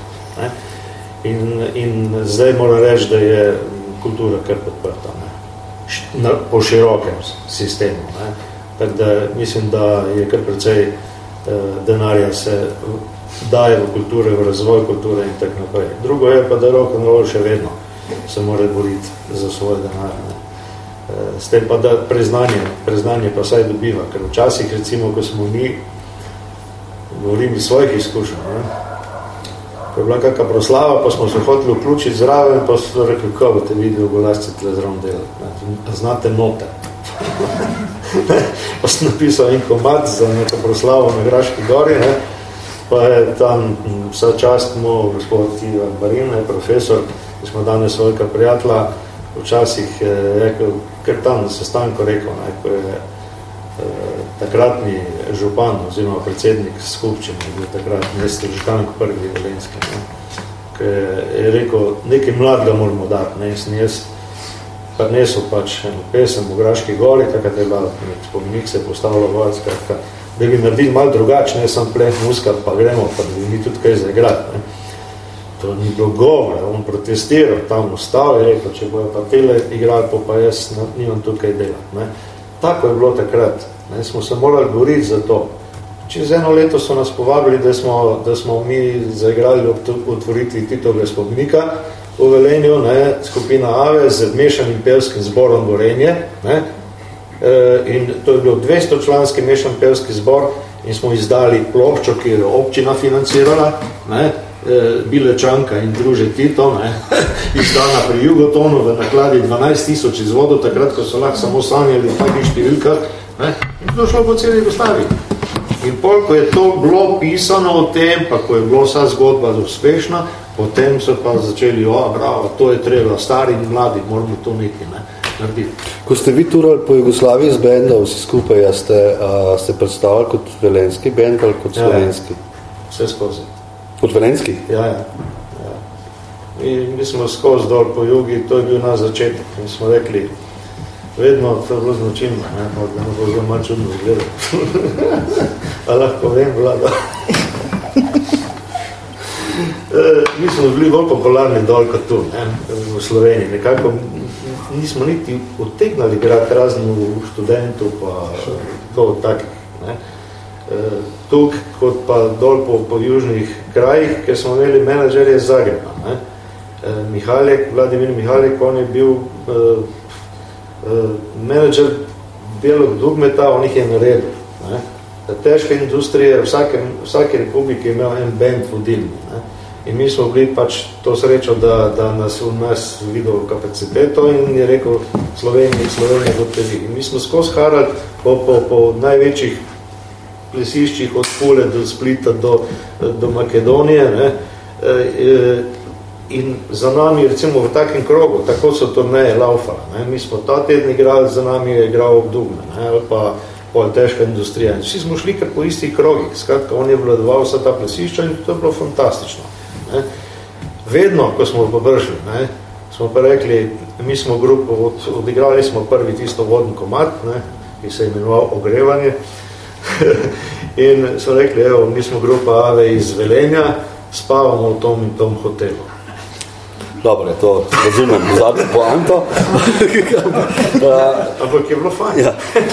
Speaker 4: In zdaj moram reči, da je kultura kar podprta, po širokem sistemu. Tako da mislim, da je kar precej denarja se daje v kulture, v razvoj kulture in tako naprej. Drugo je pa, da rock'n'roll še vedno se mora boriti za svoj denar. S tem pa, da priznanje pa saj dobiva, ker včasih, recimo, ko smo mi, govorim iz svojih izkušenj, ko je bila kakva proslava, pa smo se hoteli vključiti zraven, pa so rekli, ko boste videli, golasci tle zraven delati. Znate note. Pa sem napisal en komad za neko proslavo na Graški gori, pa je tam vsa čast mu, gospod Ivan Marin, profesor, ki smo danes velika prijatelja, včasih je rekel, ker tam na sestanku rekel, ko je takratni župan oziroma predsednik skupščine, bil takratni Žukanko prvi Velenski, ki je rekel, nekaj mladega moramo dati, sem jaz prinesel pač eno pesem v Graški gori, takrat je bila spomenik, se je postavila vojac, da bi naredili malo drugače, sam plen muska, pa gremo, pa da bi mi tudi kaj zaigrati. to ni bilo govora, on protestiral, tam ostal in rekel, če bojo pa tele igrali, pa jaz nimam tukaj delati. Ne. Tako je bilo takrat, ne, smo se morali boriti za to. Čez eno leto so nas povabili, da smo mi zaigrali otvoritvi Titovega spomenika v Velenju, ne, skupina Ave z mešanim pevskim zborom Gorenje, ne, in to je bil 200-članski mešan pevski zbor in smo izdali ploščo, ki je občina financirala, ne, Bilečanka in druže Tito, ne, izdana pri Jugotonu v nakladi 12,000 izvodov, takrat, ko so lahko samo sanjali v takih številkah, ne, in to šlo po celi Jugoslaviji. In pol, ko je to bilo pisano o tem, pa ko je bila vsa zgodba uspešna, potem so pa začeli, bravo, to je treba, stari in mladi, moramo to nekaj narediti.
Speaker 1: Ko ste vi turali po Jugoslaviji z bendom, vsi skupaj, ste predstavljali kot velenski bend ali kot slovenski?
Speaker 4: Vse skozi.
Speaker 1: Kot velenski?
Speaker 4: Ja. In mi smo skozi dol po jugi, to je bil naš začetek. In smo rekli, vedno to je bilo značilno, da ne bo zelo malo čudno izgledati. A lahko vem, Vlada. Mi smo bili bolj popularni dol kot tu, ne, v Sloveniji. Nekako nismo niti odtegnali igrati raznih študentov, pa to takih. Ne. Tuk, kot pa dol po južnih krajih, ker smo imeli menadžerje iz Zagreba. Ne. Vladimir Mihaljek, on je bil menadžer Belog Dugmeta, on jih je naredil. Ne. Težke industrije, vsake republike je imel en band vodilni. Ne. In mi smo bili pač to srečo, da nas v nas videl kapaciteto in je rekel Slovenija kot tevi. In mi smo skozi harali po največjih plesiščih od Pule do Splita do Makedonije, ne. In za nami, recimo v takem krogu, tako so turneje laufale. Ne. Mi smo ta teden igrali, za nami je igral Dugme, ne, ali pa težka industrija. In vsi smo šli kar po istih krogih. Skratka, on je vladoval vsa ta plesišča in to je bilo fantastično. Ne. Vedno, ko smo pobršli, ne, smo pa rekli, mi smo grupo, odigrali smo prvi tisto vodni komad, ne, ki se je imenoval Ogrevanje. In so rekli, evo, mi smo grupa Ave iz Velenja, spavamo v tom in tom hotelu.
Speaker 1: Dobre, to razumem, zadnjo poanto.
Speaker 4: Ampak je bilo fajn.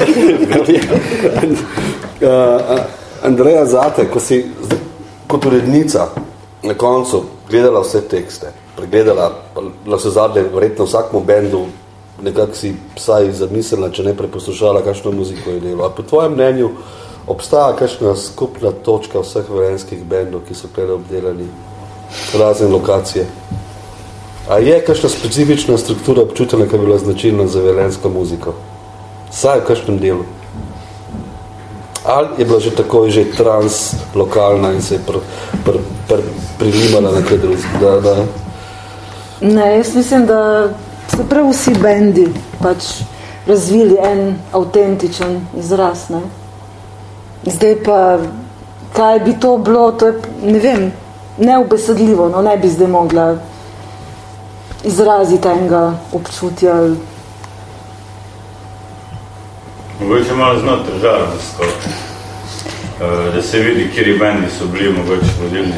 Speaker 1: Ja. Andreja, zate, ko si kot urednica na koncu gledala vse tekste, pregledala, na vse zadnje, verjetno vsakmu bendu, nekako si vsaj zamislila, če ne preposlušala, kakšno muziko je delo. A po tvojem mnenju obstaja kakšna skupna točka vseh velenskih bendov, ki so tukaj obdelali razne lokacije? A je kakšna specifična struktura občutena, ki je bila značilna za velensko muziko? Saj v kakšnem delu? Ali je bila že takoj že translokalna in se je prilimala na kaj drugega?
Speaker 2: Ne, jaz mislim, da so prav vsi bendi pač razvili en avtentičen izraz. Ne? Zdaj pa, kaj bi to bilo, to je, ne vem, neobesedljivo, no, ne bi zdaj mogla izraziti enega občutja.
Speaker 7: Mogoče malo znati državno skoro, da se vidi, kjeri bendi so bili mogoče vodilni,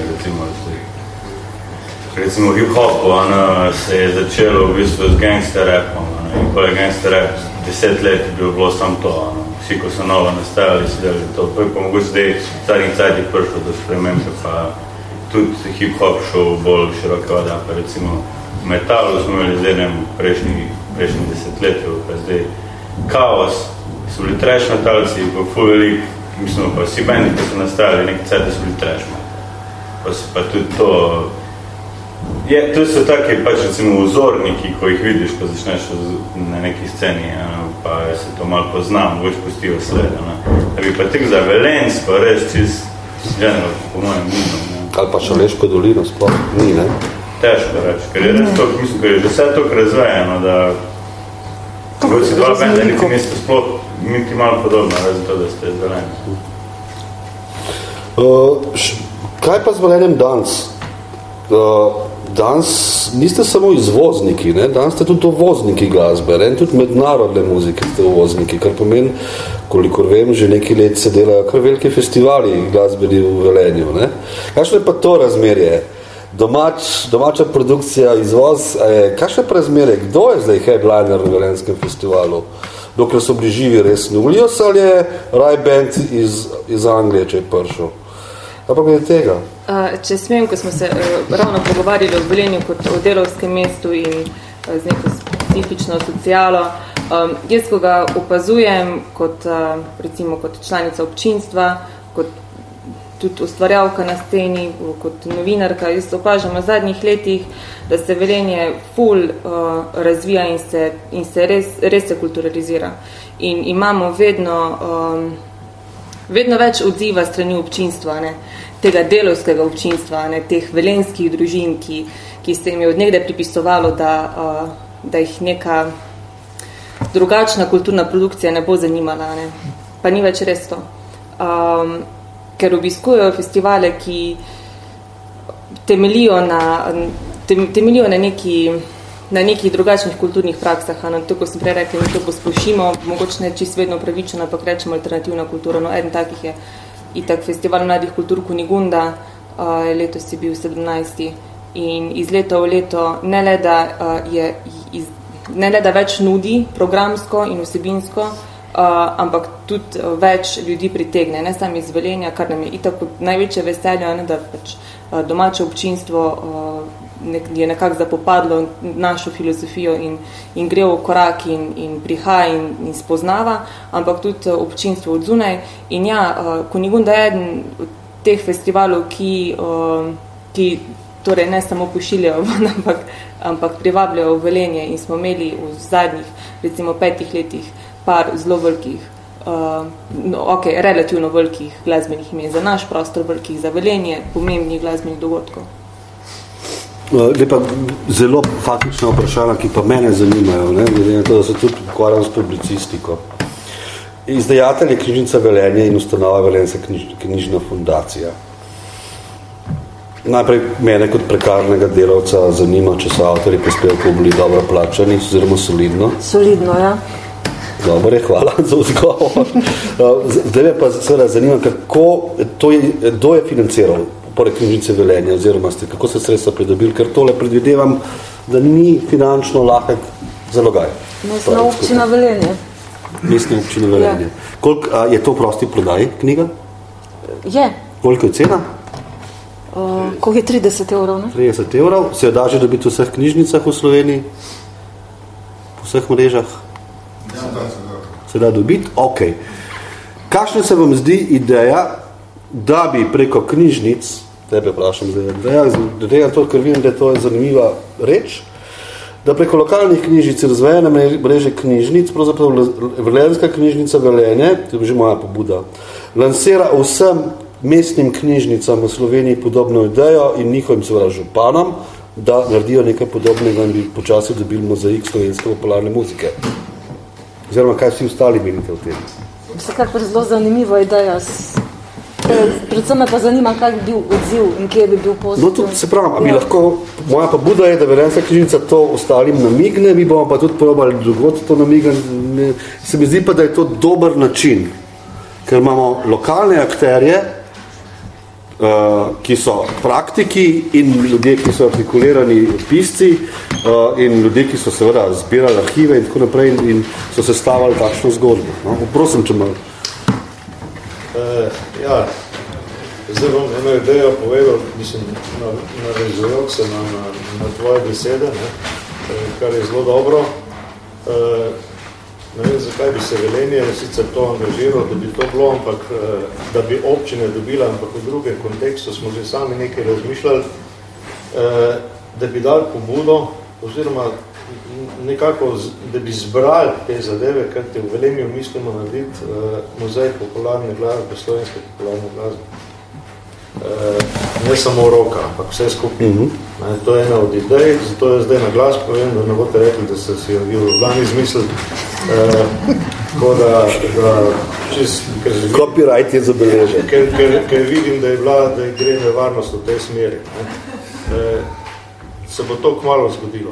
Speaker 7: recimo hip-hopu, se je začelo v bistvu z gangster rapom, in ko je gangster rap 10 let je bilo samo to, vsi, ko so novo nastajali, si delali to, pa je pa mogoče zdaj zadnjih cajtih prišlo do spremembe, pa tudi hip-hop šel bolj široke vode, pa recimo metalu smo imeli zdaj prejšnji desetletju, pa zdaj kaos, so bili trash metalci, pa ful velik, mislim, pa vsi bendi, ko so nastajali, neki cajte so bili trash, pa se pa tudi to, to so taki pač recimo vzorniki, ko jih vidiš, ko začneš na neki sceni, pa se to malo poznam, mogoče pustijo sled, da bi pa tik za Velensko res čist, general, po mojem nizom.
Speaker 1: Ali pa Šaleško dolino sploh ni, ne?
Speaker 7: Težko reči, ker je res to, mislim, ker je že vse toliko razvejeno, da si dva benda niti niste sploh niti malo podobno, razen to, da ste z Velenjem.
Speaker 1: Kaj pa z Velenjem danes? Danes niste samo izvozniki, ne? Danes ste tudi uvozniki glasbe, ne? Tudi mednarodne muzike ste uvozniki, kar pomeni, kolikor vem, že nekaj let se delajo kar veliki festivali glasbeni v Velenju. Ne? Kakšno je pa to razmerje domača produkcija, izvoz, kakšne prezmere, kdo je zdaj headliner na Velenjskem festivalu? Dokler so bili živi res Nulios ali je Rai Band iz Anglije, če je prišel? Ampak je tega?
Speaker 3: Če smem, ko smo se ravno pogovarjali o Velenju kot o delovskem mestu in z neko specifično socialo, jaz, ko ga opazujem kot, recimo, kot članica občinstva, kot tudi ustvarjalka na sceni, kot novinarka, jaz opažam v zadnjih letih, da se Velenje ful razvija in se res se kulturalizira. In imamo vedno več odziva strani občinstva, ne, tega delovskega občinstva, ne, teh velenjskih družin, ki se jim je od nekdaj pripisovalo, da jih neka drugačna kulturna produkcija ne bo zanimala, ne. Pa ni več res to. Ker obiskujejo festivale, ki temeljijo na nekih drugačnih kulturnih praksah. Tako sem prej rekli, mi to posplošimo, mogoče ne čisto vedno pravično, ampak rečemo alternativna kultura. No, eden takih je itak festival mladih kultur Kunigunda, letos je bil 17. In iz leta v leto ne le da več nudi programsko in vsebinsko, ampak tudi več ljudi pritegne, ne samo iz Velenja, kar nam je itak največje veselje, ne, da pač domače občinstvo je nekako zapopadlo našo filozofijo in gre v korak in prihaja in spoznava, ampak tudi občinstvo od zunaj. In ja, Kunigunda je eden teh festivalov, ki torej ne samo pošiljajo, ampak privabljajo v Velenje in smo imeli v zadnjih, recimo 5 letih, par zelo velikih, relativno velikih glasbenih imen za naš prostor, velikih za Velenje, pomembnih glasbenih dogodkov.
Speaker 1: Lepa, zelo faktična vprašanja, ki pa mene zanimajo, ne, glede na to, da se tudi ukvarjam s publicistiko. Izdajatelj je Knjižnica Velenje in ustanova Velenjska knjižna fundacija. Najprej mene kot prekarnega delavca zanima, če so avtorji prispevkov bili dobro plačani, oziroma solidno.
Speaker 2: Solidno, ja.
Speaker 1: Dobre, hvala za odgovor. Zdaj me pa seveda zanima, kdo je financiral poleg Knjižnice Velenje, oziroma kako se sredstva pridobili, ker tole predvidevam, da ni finančno lahek zalogaj.
Speaker 2: Mestna občina Velenje.
Speaker 1: Mestna občina Velenje.
Speaker 2: Ja.
Speaker 1: Je to v prosti prodaji knjiga?
Speaker 2: Je.
Speaker 1: Koliko je cena?
Speaker 2: Koliko je 30 evrov, ne?
Speaker 1: 30 evrov. Se je da že dobiti v vseh knjižnicah v Sloveniji? V vseh mrežah? Se da dobiti? Ok. Kakšna se vam zdi ideja, da bi preko knjižnic, tebe vprašam zdaj, to, ker vidim, da to je zanimiva reč, da preko lokalnih knjižnic razvejene mreže knjižnic, pravzaprav Velenjska knjižnica Velenje, to je že moja pobuda, lansira vsem mestnim knjižnicam v Sloveniji podobno idejo in njihovim seveda županom, da naredijo nekaj podobnega in bi počasi dobili mozaik slovenske popularne muzike. Oziroma, kaj vsi ostali menite o tem?
Speaker 2: Vsekakor zelo zanimiva ideja. Predvsem me pa zanima, kak bi bil odziv in kje bi bil pozitiv.
Speaker 1: No, tudi se pravim, bi lahko, moja pobuda je, da Velenjska knjižnica to ostalim namigne, mi bomo pa tudi probali drugod to namigne. Se mi zdi pa, da je to dober način, ker imamo lokalne akterje, ki so praktiki in ljudje, ki so artikulirani pisci in ljudje, ki so seveda zbirali arhive in tako naprej in so sestavali takšno zgodbo. No? Prosim, če malo.
Speaker 4: Ja, zdaj bom eno idejo povedal, mislim, navezujoč se na tvoje besede, ne, kar je zelo dobro. Ne vem, zakaj bi se Velenje sicer to angažiralo, da bi to bilo, ampak da bi občine dobila, ampak v drugem kontekstu smo že sami nekaj razmišljali, da bi dali pobudo, oziroma nekako, da bi zbrali te zadeve, kar te v Velenju mislimo narediti muzej popularne glasbe, slovenske popularne glasbe. Ne samo roka, ampak vse skupaj. To je ena od idej, zato je zdaj na glas povem, da ne boste rekli, da ste si jo lani izmislili. Tako da čist...
Speaker 1: Copyright je zabeležen.
Speaker 4: Ker vidim, da je gre nevarnost v tej smeri. Se bo to kmalu zgodilo.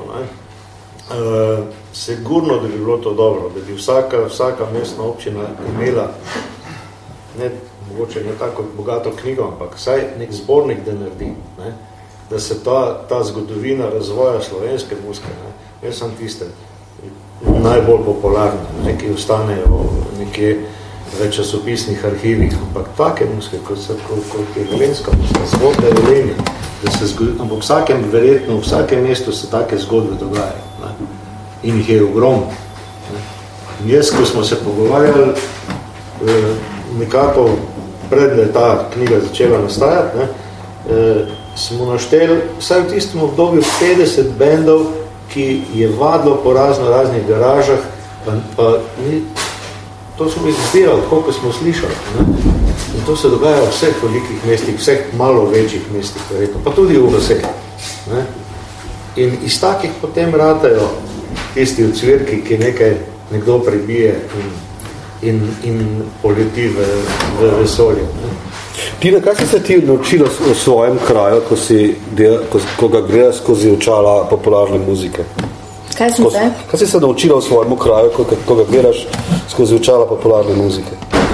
Speaker 4: Sigurno, da bi bilo to dobro, da bi vsaka mestna občina imela mogoče ne tako bogato knjigo, ampak vsaj nek zbornik, da naredi. Ne? da se ta zgodovina razvoja slovenske muzike, ne samo tiste najbolj popularne, ki ostanejo nekje v časopisnih arhivih, ampak take muzike, kot je velenska muzika, zgodbe Velenje, ampak v vsakem mestu se take zgodbe dogajajo, ne? In jih je ogromno. Jaz, ko smo se pogovarjali, nekako pred je ta knjiga začela nastajati, smo našteli vsaj v tistem obdobju 50 bendov, ki je vadilo po raznih garažah, pa to smo izbirali, koliko smo slišali. Ne? In to se dogaja v vseh velikih mestih, vseh malo večjih mestih, verjetno, pa tudi v vseh. Ne? In iz takih potem ratajo tisti odsvirki, ki nekdo prebije in poleti v vesolje. Ne?
Speaker 1: Tina, kaj si se ti naučila o svojem kraju, ko ga gledaš skozi očala popularne muzike?
Speaker 3: Kaj sem se?
Speaker 1: Kaj si se naučila o svojem kraju, ko ga gledaš skozi očala popularne muzike?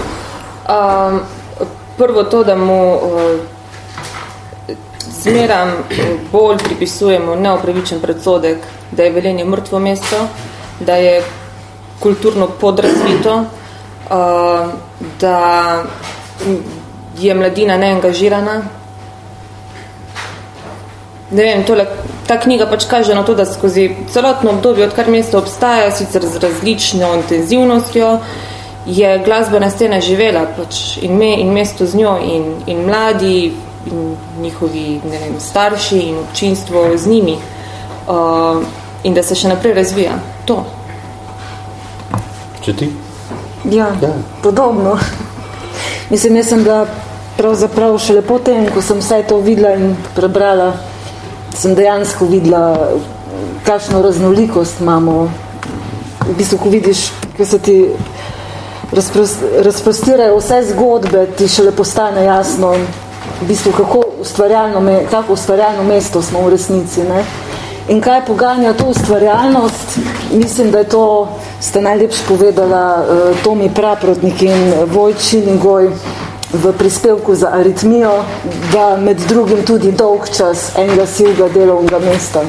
Speaker 3: Prvo to, da mu zmeram bolj pripisujemo neopravičen predsodek, da je Velenje mrtvo mesto, da je kulturno podrazvito, da je mladina neangažirana. Ne vem, ta knjiga pač kaže na to, da skozi celotno obdobje, odkar mesto obstaja, sicer z različno intenzivnostjo, je glasbena scena živela pač in mesto z njo in mladi in njihovi, ne vem, starši in občinstvo z njimi in da se še naprej razvija. To.
Speaker 1: Če ti?
Speaker 2: Ja, podobno. Mislim, jaz sem bila pravzaprav šele potem, ko sem vsaj to videla in prebrala, sem dejansko videla, kakšno raznolikost imamo. V bistvu, ko vidiš, ko se ti razprostirajo vse zgodbe, ti šele postane jasno, v bistvu, kako ustvarjalno mesto smo v resnici. Ne? In kaj poganja to ustvarjalnost? Mislim, da je to, ste najlepše povedala, Tomi Praprotnik in Vojt Šilingoj v prispevku za aritmijo, da med drugim tudi dolg čas enega sivega delovnega mesta.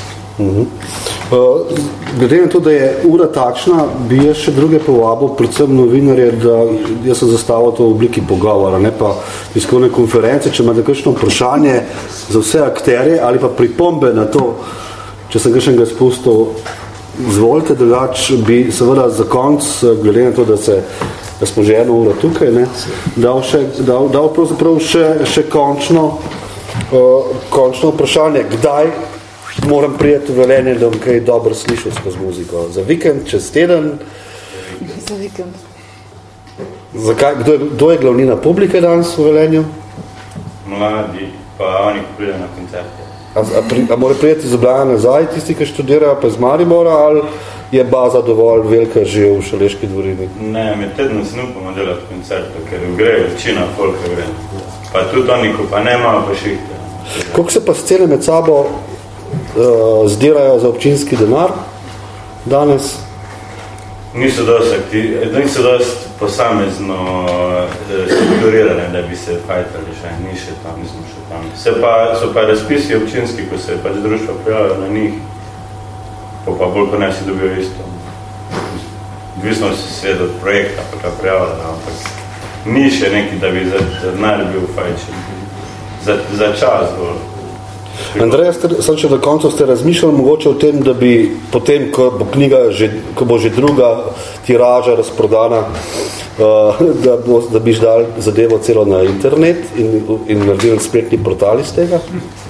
Speaker 1: Glede na to, da je ura takšna, bi jaz še druge povabil, predvsem novinarje, da jaz sem zastavil to v obliki pogovora, ne pa tiskovne konference, če imate kakšno vprašanje za vse akterje ali pa pripombe na to, če sem kakšnega spustil, izvolite, drugač bi seveda za konc, glede na to, da smo že eno uro tukaj, ne, dal pravzaprav še končno vprašanje, kdaj moram prijeti v Velenje, da bom kaj dobro slišal skozi muziko. Za vikend, čez teden?
Speaker 2: Za vikend.
Speaker 1: Zakaj? Kdo je glavnina publike danes v Velenju?
Speaker 7: Mladi, pa oni, ko pride na koncerte.
Speaker 1: A mora prijeti iz Ljubljane nazaj, tisti, ki študirajo, pa iz Maribora, ali je baza dovolj velika že v Šaleški dvorini?
Speaker 7: Ne, med tedno se ne upamo delati koncertov, ker gre večina folka gre. Pa tudi oni, ko pa ne malo pa šihte.
Speaker 1: Koliko se pa scene med sabo zdirajo za občinski denar danes?
Speaker 7: Niso dosti posamezno strukturirane, da bi se fajtali še, ni še tam, nismo še tam. So pa razpisi občinski, ko se pač društva prijavljajo na njih, pa bolj ko ne si dobijo isto. Odvisno si svet od projekta, pa ta prijavljala, ampak ni še neki, da bi za denar bil fajt, za čas bolj.
Speaker 1: Andreja, sem še do konca ste razmišljali mogoče o tem, da bi potem, ko bo knjiga, ko bo že druga tiraža razprodana, da bi dal zadevo celo na internet in naredili spletni portal iz tega?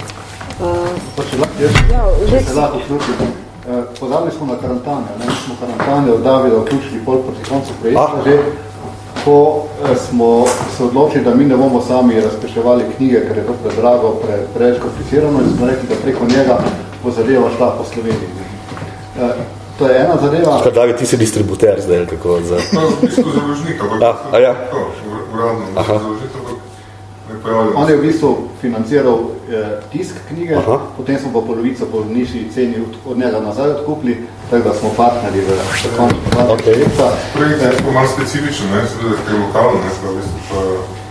Speaker 8: Podali smo na karantane, smo karantane od Davida vključili pol proti koncu projekta že, ko smo se odločili, da mi ne bomo sami razpeševali knjige, ker je to predrago, preveč komplicirano in smo rekli, da preko njega bo zadeva šla po Sloveniji. To je ena zadeva.
Speaker 1: Skaj, David, ti si distributer zdaj, kako?
Speaker 9: To je v bistvu založnik, uradno založnik,
Speaker 8: on je v bistvu financiral tisk knjige, potem smo pa polovico po nižji ceni od njega nazaj odkupili, tako da smo partneri v končni projekta.
Speaker 9: Projekt je malo specifičen, ker je lokalno, v bistvu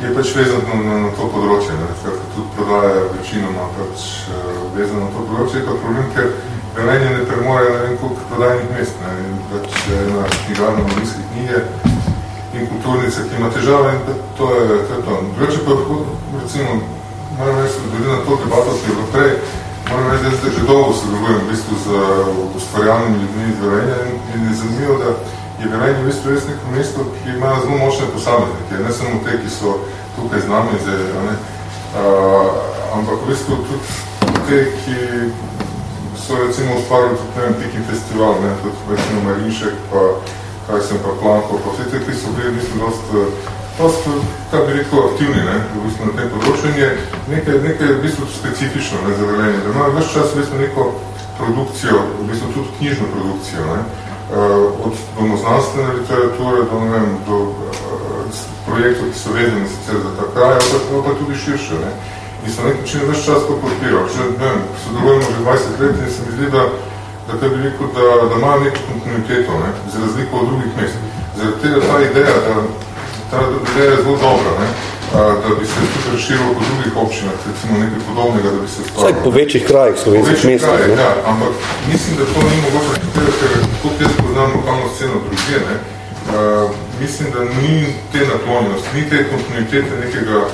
Speaker 9: je pač vezano na to področje, ne? Tudi prodaja večinoma pač vezano na to področje, je pa problem, ker Velenje ne premore ne vem koliko prodajnih mest, ne? In pač je ena knjigarna mladinske knjige in kulturnice, ki ima težave in to je to. Drugače pa, recimo, moram reči, glede na to debato, ki je bilo prej, moram reči, da že dolgo sodelujem v bistvu z ustvarjalnimi ljudmi iz Velenja in je zanimivo, da je Velenje v bistvu res neko mesto, ki ima zelo močne posameznike, ne samo te, ki so tukaj z nami zdaj, ampak v bistvu tudi te, ki so recimo ustvarili tudi, ne vem, Pikin festival, ne, tudi recimo Marinšek, pa kaj sem pa Planko, pa vse te, ki so bili, mislim, dost, kaj bi rekel, aktivni, ne, v bistvu na tem področju in je nekaj v bistvu specifično, ne, za Velenje, da imajo več čas v bistvu neko produkcijo, v bistvu tudi knjižno produkcijo, ne, od domoznanstvene literature do, ne vem, do projektov, ki so vezani sicer za ta kraj, pa tudi širše, ne. In so nekaj čini več čas to podpiral. Že, ne vem, sodelujemo že 20 let in se mi zdi, da kaj bi rekel, da imajo neko kontinuiteto, ne, za razliko od drugih mest. Zaradi tega ta ideja je zelo dobra, ne, da bi se tudi razširilo po drugih občinah, recimo nekaj podobnega, da bi se stvarilo.
Speaker 1: Vsaj po večjih krajih slovenskih mestih, ne?
Speaker 9: Ja, ampak mislim, da to ni mogoče, ker kot jaz poznam lokalno sceno drugje, ne, mislim, da ni te naklonjenosti, ni te kontinuitete nekega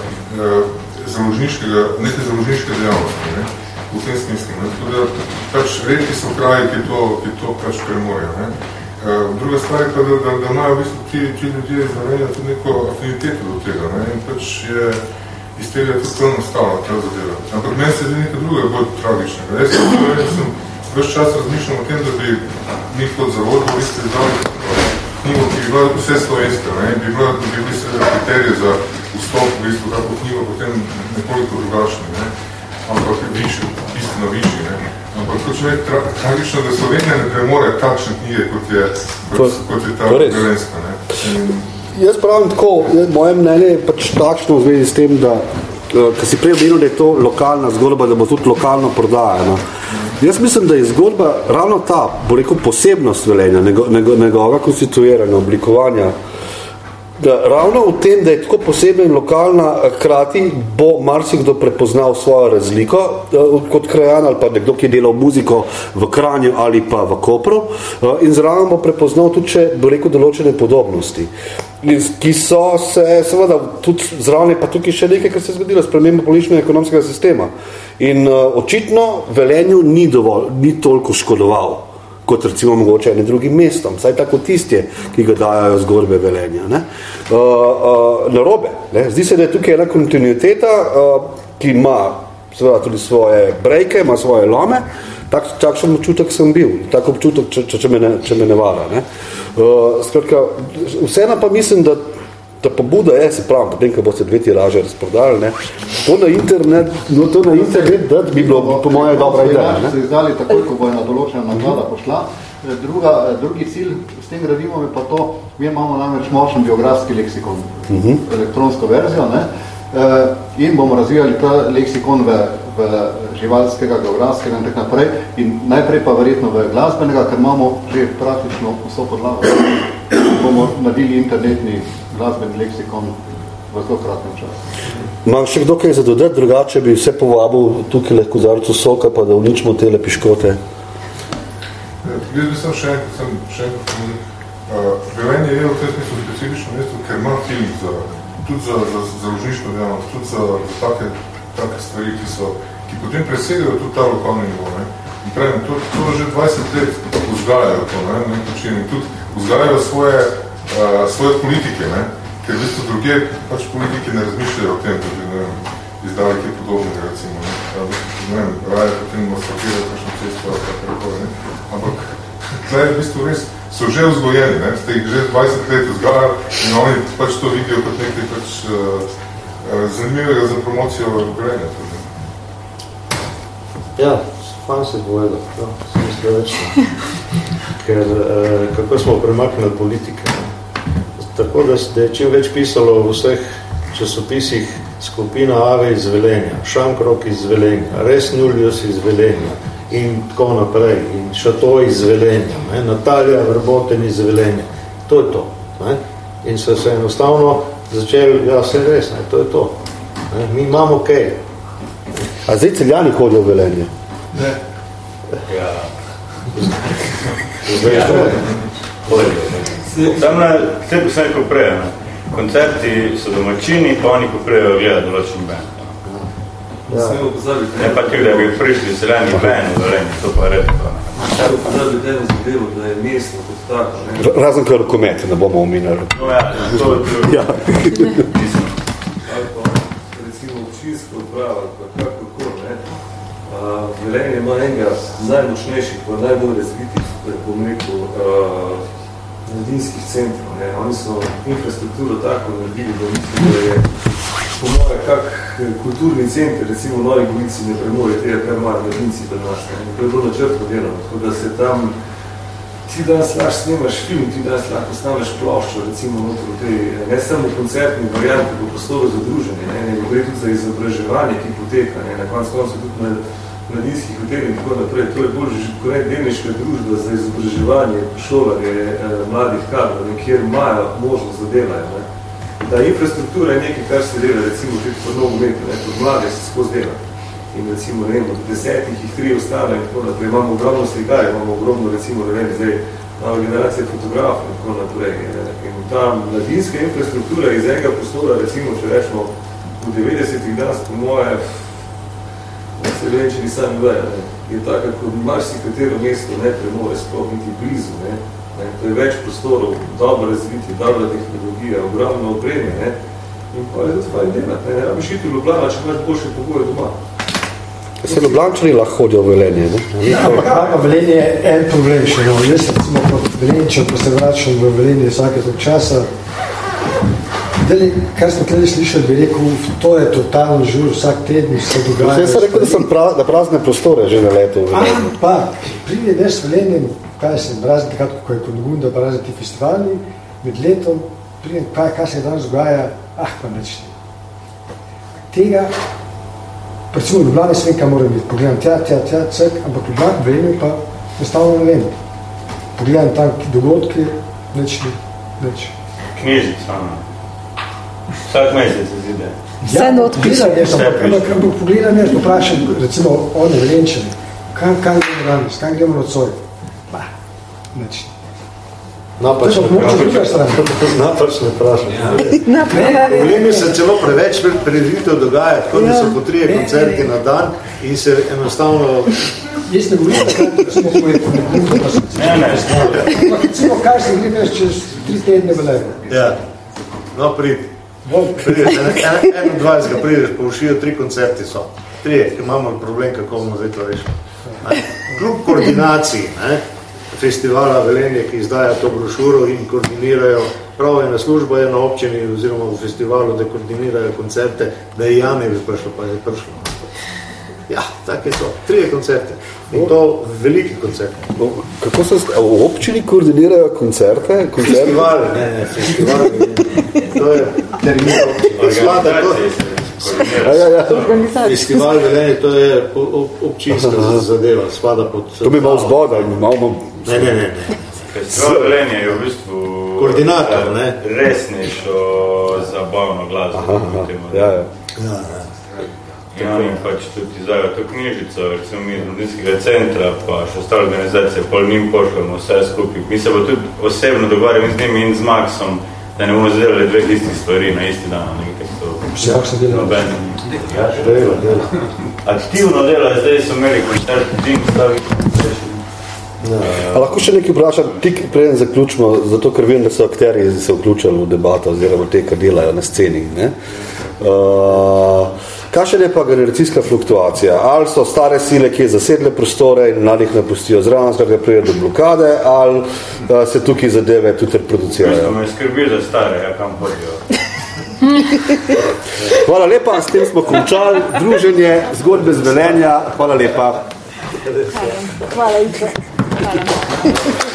Speaker 9: neke založniške dejavnosti, ne, v tem smislu. Ne. Tako da pač redki so kraji, ki to pač premorejo. Ne. Druga stvar je pa, da imajo v bistvu ti ljudje iz Velenja tudi neko afiniteto do tega, ne, in pač je iz tega tudi prav nastavljeno ta zadeva. Ampak meni se zdi nekaj drugega bolj tragičnega. Jaz sem več čas razmišljal o tem, da bi mi kot zavod v bistvu izdali knjigo, ki bi bila vse slovenska, ne, in bi bili se kriterije za vstop v bistvu tako knjigo potem nekoliko drugačni, ne, ampak višji, bistveno višji, ne. Ampak to človek tragično, da Slovenija ne premore takšne knjige, kot je ta velenska, ne.
Speaker 1: Jaz pravim tako, moje mnenje je pač takšno v zvezi s tem, da ko si prej omenil, da je to lokalna zgodba, da bo tudi lokalno prodajana. Jaz mislim, da je zgodba ravno ta, bo rekel, posebnost Velenja, njegova konstituirana, oblikovanja, da ravno v tem, da je tako posebna in lokalna, hkrati bo marsikdo prepoznal svojo razliko kot krajan ali pa nekdo, ki je delal muziko v Kranju ali pa v Kopru in zraven bo prepoznal tudi, če bo rekel, določene podobnosti, ki so se, seveda, tudi zraven je pa tukaj še nekaj, kar se je zgodilo, sprememba političnega ekonomskega sistema. In očitno Velenju ni toliko škodoval, kot recimo mogoče enim drugim mestom, saj tako tistje, ki ga dajajo zgodbe Velenja. Ne? Narobe. Ne? Zdi se, da je tukaj ena kontinuiteta, ki ima seveda tudi svoje brejke, ima svoje lome, takšen občutek sem bil, tak občutek, če me ne vara. Ne? Skratka, vseeno pa mislim, da pobuda je, se pravim, potem, ko bo se 2 tiraže razprodali, ne, to na internet, da bi bilo po moje dobra ideja.
Speaker 8: Ne? Se izdali takoj, ko bo ena določena naklada pošla. Drugi cilj s tem gradivom je pa to, mi imamo namreč močen biografski leksikon, elektronsko verzijo, ne, in bomo razvijali ta leksikon v živalskega, geografskega in tako naprej, in najprej pa verjetno v glasbenega, ker imamo že praktično vso podlago. Bomo naredili internetni glasbeni leksikon v zelo kratkem času.
Speaker 1: Imam še kdo kaj za dodati, drugače bi vse povabil tukaj le kozarcu soka, pa da uničimo tele piškote.
Speaker 9: Jaz bi sem še enkrat Velenje je v tem smislu specifično mesto, ker ima film tudi za založniško dejavnost, tudi za take stvari, ki potem presegajo tudi ta lokalni nivo. Ne. In pravim, to že 20 let vzgajajo to, ne, na nek način, in tudi vzgajajo svoje politike, ne, ker v bistvu druge pač politike ne razmišljajo o tem, da bi, ne vem, izdali kaj podobnega, recimo, ne vem, raje potem asfaltirajo kakšno cesto, tako, ne, ampak tle v bistvu res so že vzgojeni, ne, ste jih že 20 let vzgajajo in oni pač to vidijo kot nekaj pač zanimivega za promocijo Velenja.
Speaker 10: Ja, fan se povedal, sem mislil več. Ker kako smo premaknili politike. Tako da je čim več pisalo v vseh časopisih skupina Ave iz Velenja, Šankrok iz Velenja, Res Njulius iz Velenja in tako naprej, in Šato iz Velenja, ne? Natalija Vrboten iz Velenja. To je to. Ne? In so se enostavno začeli, ja, vse res, ne, to je to. Ne, mi imamo kaj.
Speaker 1: A zdaj Celjani hodijo v Velenje?
Speaker 5: Ne.
Speaker 7: Ja. Tam na te poslednje koprejo, ne. Koncerti so domačini, pa oni koprejo gledati določen band.
Speaker 5: Ja.
Speaker 7: Ne pa tih, da bi prišli Celjani band v Velenje, to pa res to, ne.
Speaker 5: Treba pozabiti eno zadevo, da je mesto kot tako, ne.
Speaker 1: Razen kar rokomet, ne bomo omenjali.
Speaker 7: No ja, to je bilo.
Speaker 1: Ja.
Speaker 5: Ali pa recimo občinska uprava, pa kako, ne. Velenje ima enega najmočnejših, pa najbolj razvitih, bom rekel, mladinskih centrov, ne. Oni so infrastrukturo tako naredili, da mislim, da je po moje kak kulturni center, recimo v Novi Gorici ne premore tega, kar imajo mladinci pri nas, ne. To je bilo načrtno delano, tako da se tam ti danes lahko snemaš film, ti danes lahko snemaš ploščo, recimo noter v tej, ne samo koncertni varianti, po prostoru za druženje, ne gre tudi za izobraževanje, ki poteka, ne, na koncu tudi na mladinskih hotelih in tako naprej. To je bolj delniška družba za izobraževanje, šolanje mladih kadrov, kjer imajo možnost, da delajo. Ne. Ta infrastruktura je nekaj, kar se dela, recimo tudi po nogometu, ne, pod mlade se skozi dela. In recimo, ne vem, od 10 jih 3 ostane in tako naprej. Imamo ogromno slikarjev, imamo ogromno, recimo, ne vem, zdaj nova generacija fotografov in tako naprej. In ta mladinska infrastruktura iz enega prostora, recimo, če rečemo, v 90-ih danes, po moje, se venčeni sami vejo, je tako, kot marsikatero mesto ne premore sploh niti blizu, ne. To je več prostorov, dobro razviti, dobra tehnologija, ogromno opreme, ne. In pa je tudi fajn delati, ne rabiš iti v Ljubljana, če imaš boljše pogoje doma.
Speaker 1: Se Ljubljančani lahko hodijo v Velenje, ne?
Speaker 11: Ja, ampak Velenje je en problem še, no. Jaz recimo kot Velenčan, ko se vračam v Velenje vsake tog časa, kar smo tleli slišali, bi rekel, to je totalno žur, vsak teden se dogaja.
Speaker 1: Jaz sem rekel, da sem na prazne prostore že na letu.
Speaker 11: Ampak, prideš s Velenjem, kaj sem, razen takrat, ko je Konogunda, pa razen ti festivali, med letom, pridem, kaj se danes dogaja, pa neč. Tega, recimo v Ljubljani svem, kaj moram biti, pogledam tja, cek, ampak v Velenju pa enostavno ne vem. Pogledam tam dogodke, neč.
Speaker 7: Knjižica, ne. Vsak mesec se zide.
Speaker 2: Vse ne odpišem.
Speaker 11: Ampak pogledam, jaz poprašam, recimo, one Velenčani, kam gremo danes, kam gremo nocoj? Neč.
Speaker 10: Napačno vprašam. V Velenju se celo preveč prireditev dogaja, tako da so po 3 koncerti na dan in se enostavno...
Speaker 11: Jaz ne govorim, da smo pojeti.
Speaker 7: Ne.
Speaker 11: Recimo, kaj se gre čez 3 tedne velej?
Speaker 10: Ja, no prideš, 21. prideš, površijo 3 koncerti so. 3, ki imamo problem, kako bomo zdaj to rešili. Kljub koordinaciji, ne? Festivala Velenje, ki izdaja to brošuro in koordinirajo, prav ena služba je na občini oziroma v festivalu, da koordinirajo koncerte, da je Jane bi prišlo, pa je prišlo. Ja, tako je to. 3 koncerte. In to veliki koncerte.
Speaker 1: Kako se v občini koordinirajo koncerte?
Speaker 10: Festival, ne, festival. To je termin Festival Velenje, to je občinska zadeva, spada pod...
Speaker 1: To bi malo zboda, malo...
Speaker 10: Ne.
Speaker 7: Festival Velenje je v bistvu...
Speaker 10: Koordinator, ne?
Speaker 7: Resnejšo zabavno glasbo.
Speaker 1: Ja.
Speaker 7: In oni pač tudi izdajo to knjižico, recimo mi iz Mladinskega centra, pa še ostale organizacije, pol njim pošljamo vse skupaj. Mi se bo tudi osebno dogovarjamo z njimi in z Maksom, da ne bomo zdelali 2 istih stvari na isti dan. Aktivno dela, zdaj so imeli koncert, tim staviti.
Speaker 1: A lahko še nekaj vprašam, tik preden zaključimo, zato ker vem, da so akterji se vključili v debato oziroma te, kar delajo na sceni. Ne? Kakšna je pa generacijska fluktuacija? Ali so stare sile, ki je zasedle prostore in mladih napustijo zraven, skrat ga prije do blokade, ali se tukaj zadeve tudi reproducirajo?
Speaker 7: Me skrbi za stare, kam hodijo.
Speaker 1: Hvala lepa, s tem smo končali druženje zgodbe z Velenja. Hvala lepa.
Speaker 2: Hvala.